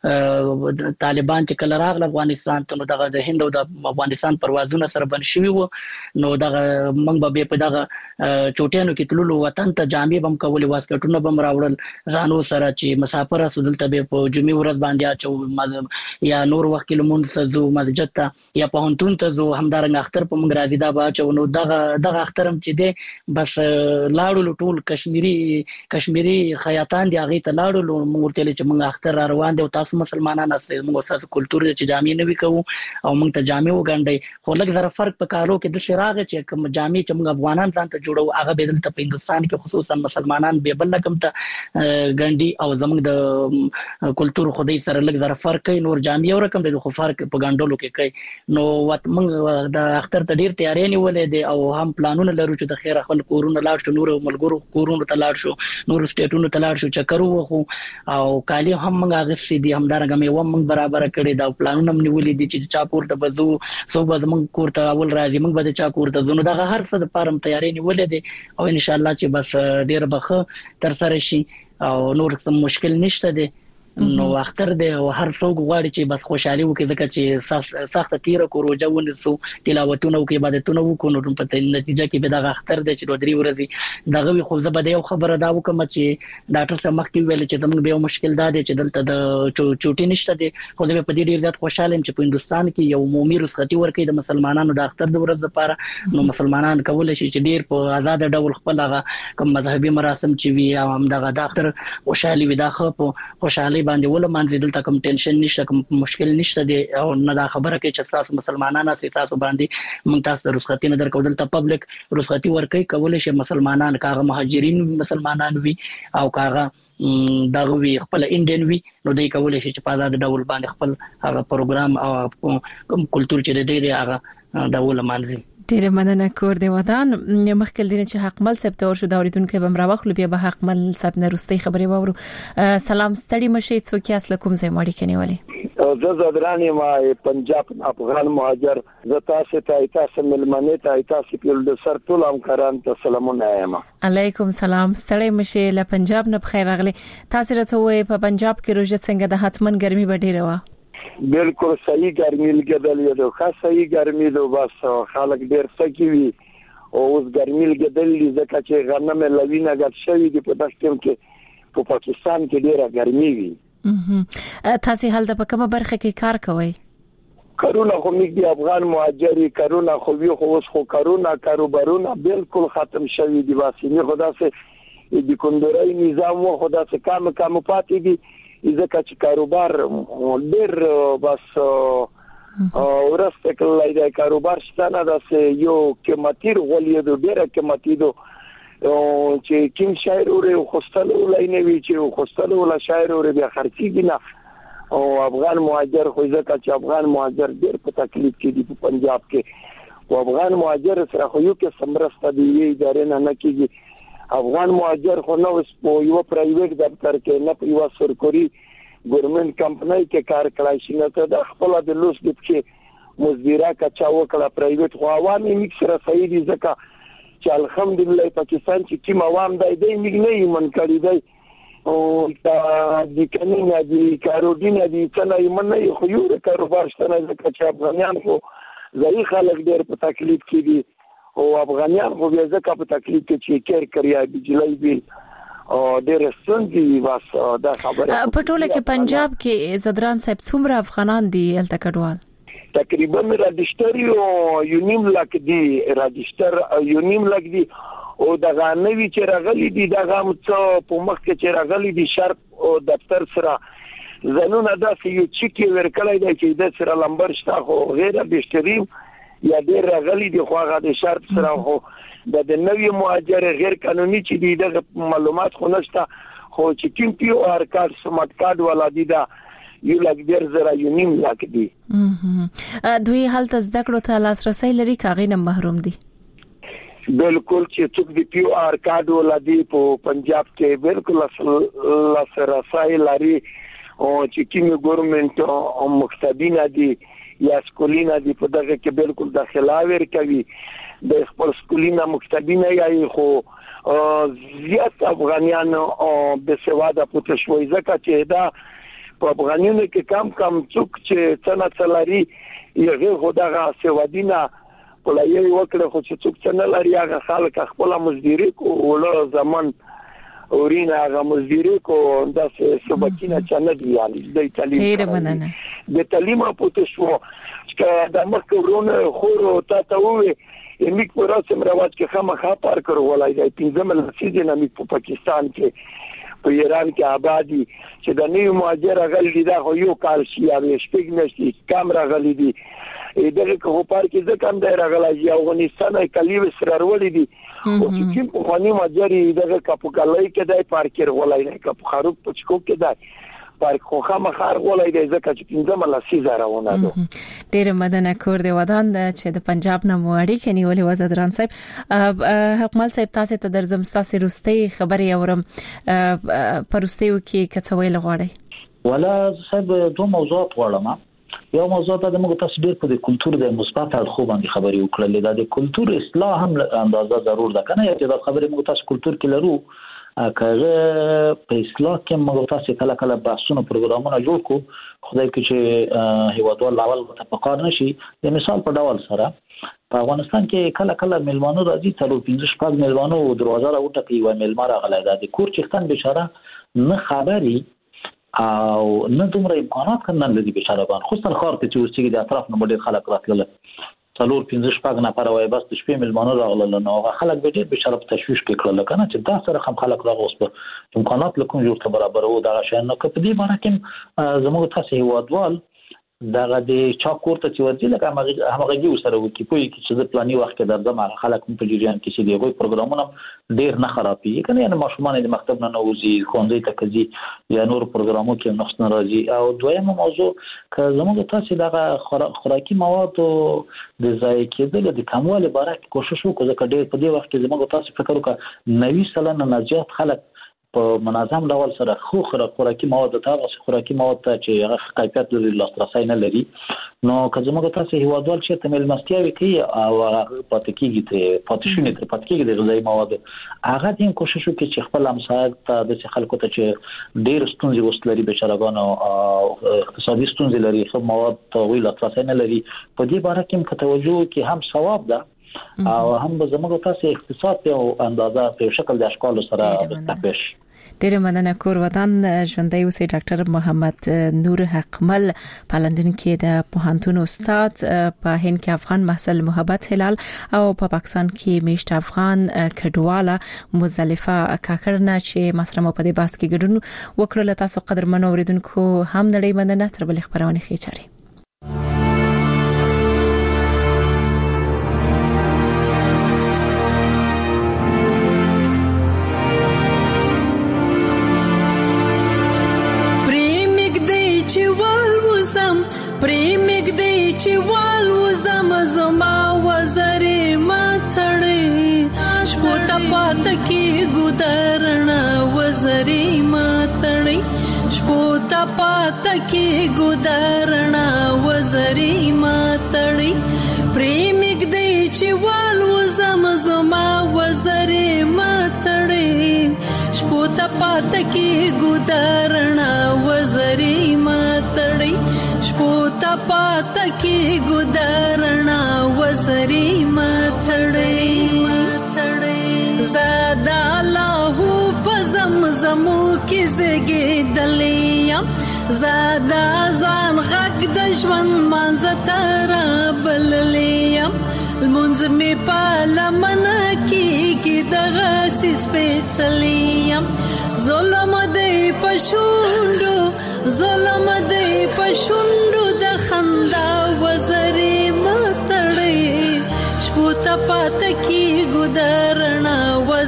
طالبان چې کله راغله افغانستان ته نو دغه د هند او د افغانستان پروازونه سره بند شوی وو نو دغه موږ به په دغه چوټیانو کې تللو وطن ته جامې بم کولې واسکټونه بم راوړل ځانو سره چې مسافر سودل ته په جمعې ورځ باندې اچو یا نور وخت کې لمون زو مسجد ته یا په هنتون ته زو همدارنګ اختر په موږ راځي دا باچو نو دغه اخترم چې دی بس لاړو ټول کشمیری خیاطان دی هغه ته لاړو موږ ته چې موږ اختر روان دي او تاسو مسلمانان استه موږ تاسو کلچر چې جامې نه وکړو او موږ ته جامې وګڼډي خو لږ زره فرق په کارو کې د شراغه چې کوم جامې چې موږ افغانان ځان ته جوړو هغه بدل ته په هندستان کې خصوصا مسلمانان به بل کوم ته ګڼډي او زموږ د کلچر خدای سره لږ زره فرق کوي نور جامې او رقم د خو فرق په ګڼډلو کې کوي نو وت موږ د اختر ته ډیر تیاری نیولې دي او هم پلانونه لرو چې د خیر خپل کورونه لاړ شو نور ملګرو کورونه ته لاړ شو نور سټیټونو ته لاړ شو چکرو وخو او کالی هم موږ غوښتي دي همدارنګه مې موږ برابر کړی دا پلانونه نیولې دي چې چا کور ته بزو سو به موږ کور ته اول راځي موږ به چا کور ته زونه دغه هر څه د پارم تیاری نیولې دي او ان شاء الله چې بس ډیر بخه تر سره شي او نور کوم مشکل نشته دي نو اختر دی او هر څوک غواړي چې بس خوشحالي وکړي ځکه چې سخت تیر کو روزه ونسو تلاوتونه وکړي عبادتونه وکړو نو په نتیجه کې به دا اختر دی چې درې ورځې دغه خو زه به یو خبره دا وکم چې ډاکټر صاحب مخکې ویل چې موږ به یو مشکل دا دی چې دلته د چوټي نشته دی خو زه په دې ډیر زیات خوشاله یم چې په هندستان کې یو عمومي رخصتي ورکړي د مسلمانانو د اختر د ورځ لپاره نو مسلمانان کولای شي چې ډیر په آزاد ډول خپل هغه کوم مذهبي مراسم چې وي او هم دغه د اختر خوشحالي وي دا خو په خوشحالي باندې ول مانځي دلته کوم ټینشن نشته کوم مشکل نشته دی او نه دا خبره کې چې تاسو مسلمانان تاسو باندې مونږ تاسو د رخصتي نه درکو دلته پبلک رخصتي ورکړي کولای شي مسلمانان کاغه مهاجرین مسلمانان وي او کاغه دا وی خپل انډین وی نو دوی کولای شي چې په آزاد ډول باندې خپل هغه پروګرام او کوم کلچر چې دی هغه دا ول مانځي ډیره مننه کور دی ودان مخکې دینه چې حق مل ثبت اور شو دا اوریدونکو به مراوخلو بیا به حق مل ثبت نه رستي خبري وورو سلام ستړي مشي څوک یاس لکم زې ماړي کني ولي زه زدرانی ما پنجاب افغان مهاجر زتا ته تاسو ملمنه ته تاسو په سر ټول همکاران ته سلامونه یم علیکم سلام ستړي مشي له پنجاب نه بخیر راغلي تاسو راته وې په پنجاب کې روزه څنګه د حتمن ګرمي به ډیره و بالکل صحیح ګرمي لګیدل یو خاص صحیح ګرمي دو بس خلک ډیر سکی وي او اوس ګرمي لګیدل ځکه چې غنمه لوینه غټ شوی دی په دښتم کې په پاکستان کې ډیره ګرمي وي تاسو هلته په کومه برخه کې کار کوئ کرونا خو موږ دی افغان مهاجري کرونا خو وی خو اوس خو کرونا کاروبارونه بالکل ختم شوی دی واسي خدا سه د کندوري نظام و خدا سه کم پاتې دي ځکه چې کاروبار ډېر بس ورسته کولای دی کاروبار شته نه دا یو قیمتي غولې د ډېر قیمتي دو چې کوم شاعر او خوستلو لای نه وی چې خوستلو ولا شاعر او بیا خرڅیږي نه او افغان مهاجر خو ځکه چې افغان مهاجر ډېر په تکلیف کې دي په پنجاب کې او افغان مهاجر سره خو یو کې سمرسته دی ادارې نه کیږي افغان مهاجر خو نو یو پرایویټ دفتر کې نه یو سرکوري ګورنمنت کمپنۍ کې کار کړای شي نه د خپل د لوس د کې مزدورا کا چا وکړه پرایویټ خو عوامي مکس سره صحیح دي ځکه چې الحمدلله پاکستان چې کوم عوام دی موږ نه یمن کړی دی او د کنينا د کاروډینا د څنګه یمن نه خو یو کاروبار شته ځکه چې افغانان خو ځای خلک ډېر په تکلیف کې دي او افغانان خو بیا ځکه په تکلیف کې چې کېر کړی بجلی بیل او ډېر ستونزې واس دا خبره په ټوله کې پنجاب کې زدران صاحب څومره افغانان دي الته کډوال تقریبا راډیشټر یو نیم لک دي راډیشټر یو نیم لک دي او د غانوي چې راغلي دي د غام څو په مخ کې چې راغلي دي شرط او دفتر سره زنونه داسې یو چیکي ورکړای دی چې د سره لمبر شته خو غیر بهترین یا ډیر راغلي دي خو هغه د شرط سره خو د نوې مهاجر غیر قانوني چې د معلومات خو نشته خو چې کوم پیو آر کارت سمارټ کارت ولا دي دا یو لک ډیر زره یو نیم لک دي دوی حالت زده کړو ته لاسرسي لري کاغې نه محروم دي بالکل چې څوک د پیو آر کارت ولا دي په پنجاب کې بالکل لاسرسي لري او چې کوم ګورنمنت او مختبینه دي یا سکولینا دي په دغه کې بالکل داخله ورکوي د خپل سکولینا مختبینه یا خو زیات افغانیان او د سواده پته شوي ځکه چې دا په افغانانو کې کم څوک چې څنګه څلاري یغه خدغه سوادینا کولای وکړي خو چې څوک څنګه لري هغه خلک خپل مزدوري کوله زمان اورینا هغه مزدوري کو د سبکینه چنه دی یالي د تعلیم د تعلیم پته شو چې د مخکورونه خورو ته وې امریک په رسم رواج کې خامخا پار کړو ولای دی پنځم لسیزه نه په پاکستان کې په ایران کې آبادی چې د نیو مهاجر غلي دا خو یو کال شي یا شپږ نشي کیمرا غلي دي دغه کو پار کې ځکه هم د راغلای افغانستان کلیو سره ورولې دي او چې کوم په خاني مهاجر دغه کاپوکالای کې دای پارکر ولای نه کاپو خروب پچکو کې دای پارک خو خامخار ولای دی ځکه چې پنځم لسیزه راونه ده ډېر مننه کور دی ودان چې د پنجاب نه موړي کني ولې وزدران صاحب حکمل صاحب تاسو ته درځم تاسو روستي خبري اورم پرستیو کې کڅوي لغواړي ولا صاحب دوه موضوعات غواړم یو موضوع ته موږ تاسو ډېر په کلچر د مثبت اړخ باندې خبري وکړلې دا د کلچر اصلاح هم اندازه ضرور ده کنه چې دا خبرې موږ تاسو کلچر کې لرو کله په اصلاح کې موږ تاسو کله بحثونه پروګرامونه جوړ کو خدای کې چې هیوادوال اول په کار نشي د مثال په ډول سره په افغانستان کې کله ملمانو راځي تر 15 ملمانو دروازه راوټه کوي ملمار غلای دا د کور چختن بیچاره نه خبري او نه دومره امکانات کنه لري بیچارهان خو سن خار ته چې اوسېږي د اطراف نه ډېر خلک راتلل څلور 15 نفر وای بس د شپې ملمانو راغلل نو خلک به ډېر بیچاره په تشویش کې کړل کنه چې دا سره هم خلک راغوس په امکانات لکه جوړ ته برابر وو دا شان نو کپدي باندې کوم زموږ تاسو هیوادوال دغه د چا کوړه چې ورځي لکه همغږي وسره وکي په کې چې د پلاني وخت کې درځم خلک په جریان کې چې دیغه پروګرامونه ډېر نه خرابي کنه یعنی ماشومان د مکتب نه نوځي خوندې تکځي یا نور پروګرامو کې نقص ناراضي او دویمه موضوع که زموږ تاسو دغه خوراکي مواد د ځای کېدل د کموالي باره کې کوشش وکړو ځکه ډېر په دې وخت کې زموږ تاسو فکر وکړه 90% نه زیات خلک په منظم ډول سره خو خوراکي مواد ته خوراکي مواد ته چې هغه کیفیت لري لاسرسي نه لري نو که زموږ تاسو هیوادوال چې تمل مستیاوي کوي او پاتې کیږي ته پاتې کیږي د غذایی مواد هغه دې کوشش وکړي چې خپل امسایه ته د خلکو ته چې ډېر ستونزې وستلري بشرګان او اقتصادي ستونزې لري خو مواد ته ویل لاسرسي نه لري په دې باره کې توجه کې هم ثواب ده او هم زموږ تاسو اقتصاد په اندازه په شکل د اشکال سره تپش ډېر مننه کور ودان ژوندۍ اوسې ډاکټر محمد نور حقمل پالندن کې د پوهنتون استاد په هند کې افغان محصل محبت هلال او په پاکستان کې میشت افغان کډواله مزدلفه کاکړنه چې مسره په دې باس کې ګډون وکړل تاسو قدرمن اوریدونکو هم نړۍ مننه تر بل خبرونه خېچاري پریمګ دی چې والوزم زما وزرې ماتړې شپوتا پات کې ګودرنا وزرې ماتړې شپوتا پات کې ګودرنا وزرې ماتړې پریمګ دی چې والوزم زما وزرې ماتړې شپوتا پات کې ګودرنا وزرې ماتړې شپوتا پاتا کی ګدارنا وزري ماتړې زادا الله پزمزمو کې زګې دلیا زادا ځان غږ د ژوند منځتر بللیا المنځ می پالمن کې دغه سیس پېڅلیا ظلم دې پښوندو ظلم دې پښوندو د خندا وزري ماتړې شپوتا پات کې ګدار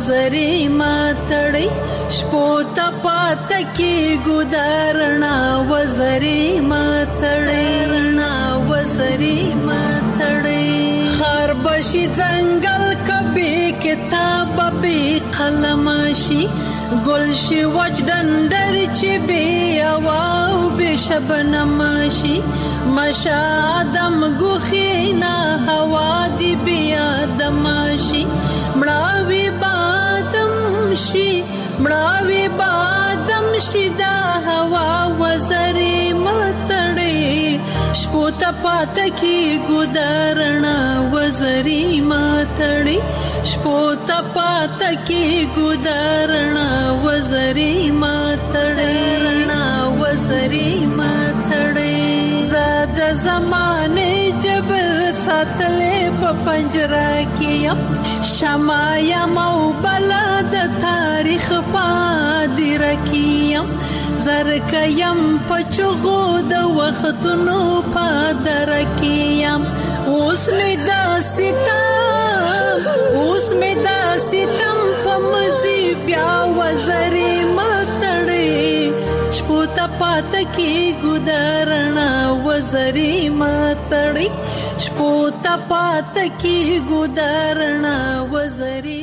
وزري ماتړي شپو ته پات کې ګدارنا وزري ماتړي رڼا وزري ماتړي خار بشي ځنګل کبي کتاب به قلمشي گلشی وجدندر چی بی اواو بی شبنماشی مشا آدم گوخینا هوا دی بی آدماشی مراوی بادم شی دا هوا وزری متڑی شپوتا پاتا کی گدارنا وزری ماتڑی شپوتا پاتا کی گدارنا وزری ماتڑی وزری ماتڑی زاد زمانے جبل ساتلے پا پنجرا کیم شمایا مو بلاد تاریخ پا دی رکیم زرکیم پچغو د وختونو پا درکیم اوس می دا ستم پا مزی بیا وزری ماتڑی شپوتا پاتا کی گدارنا وزری ماتڑی شپوتا پاتا کی گدارنا وزری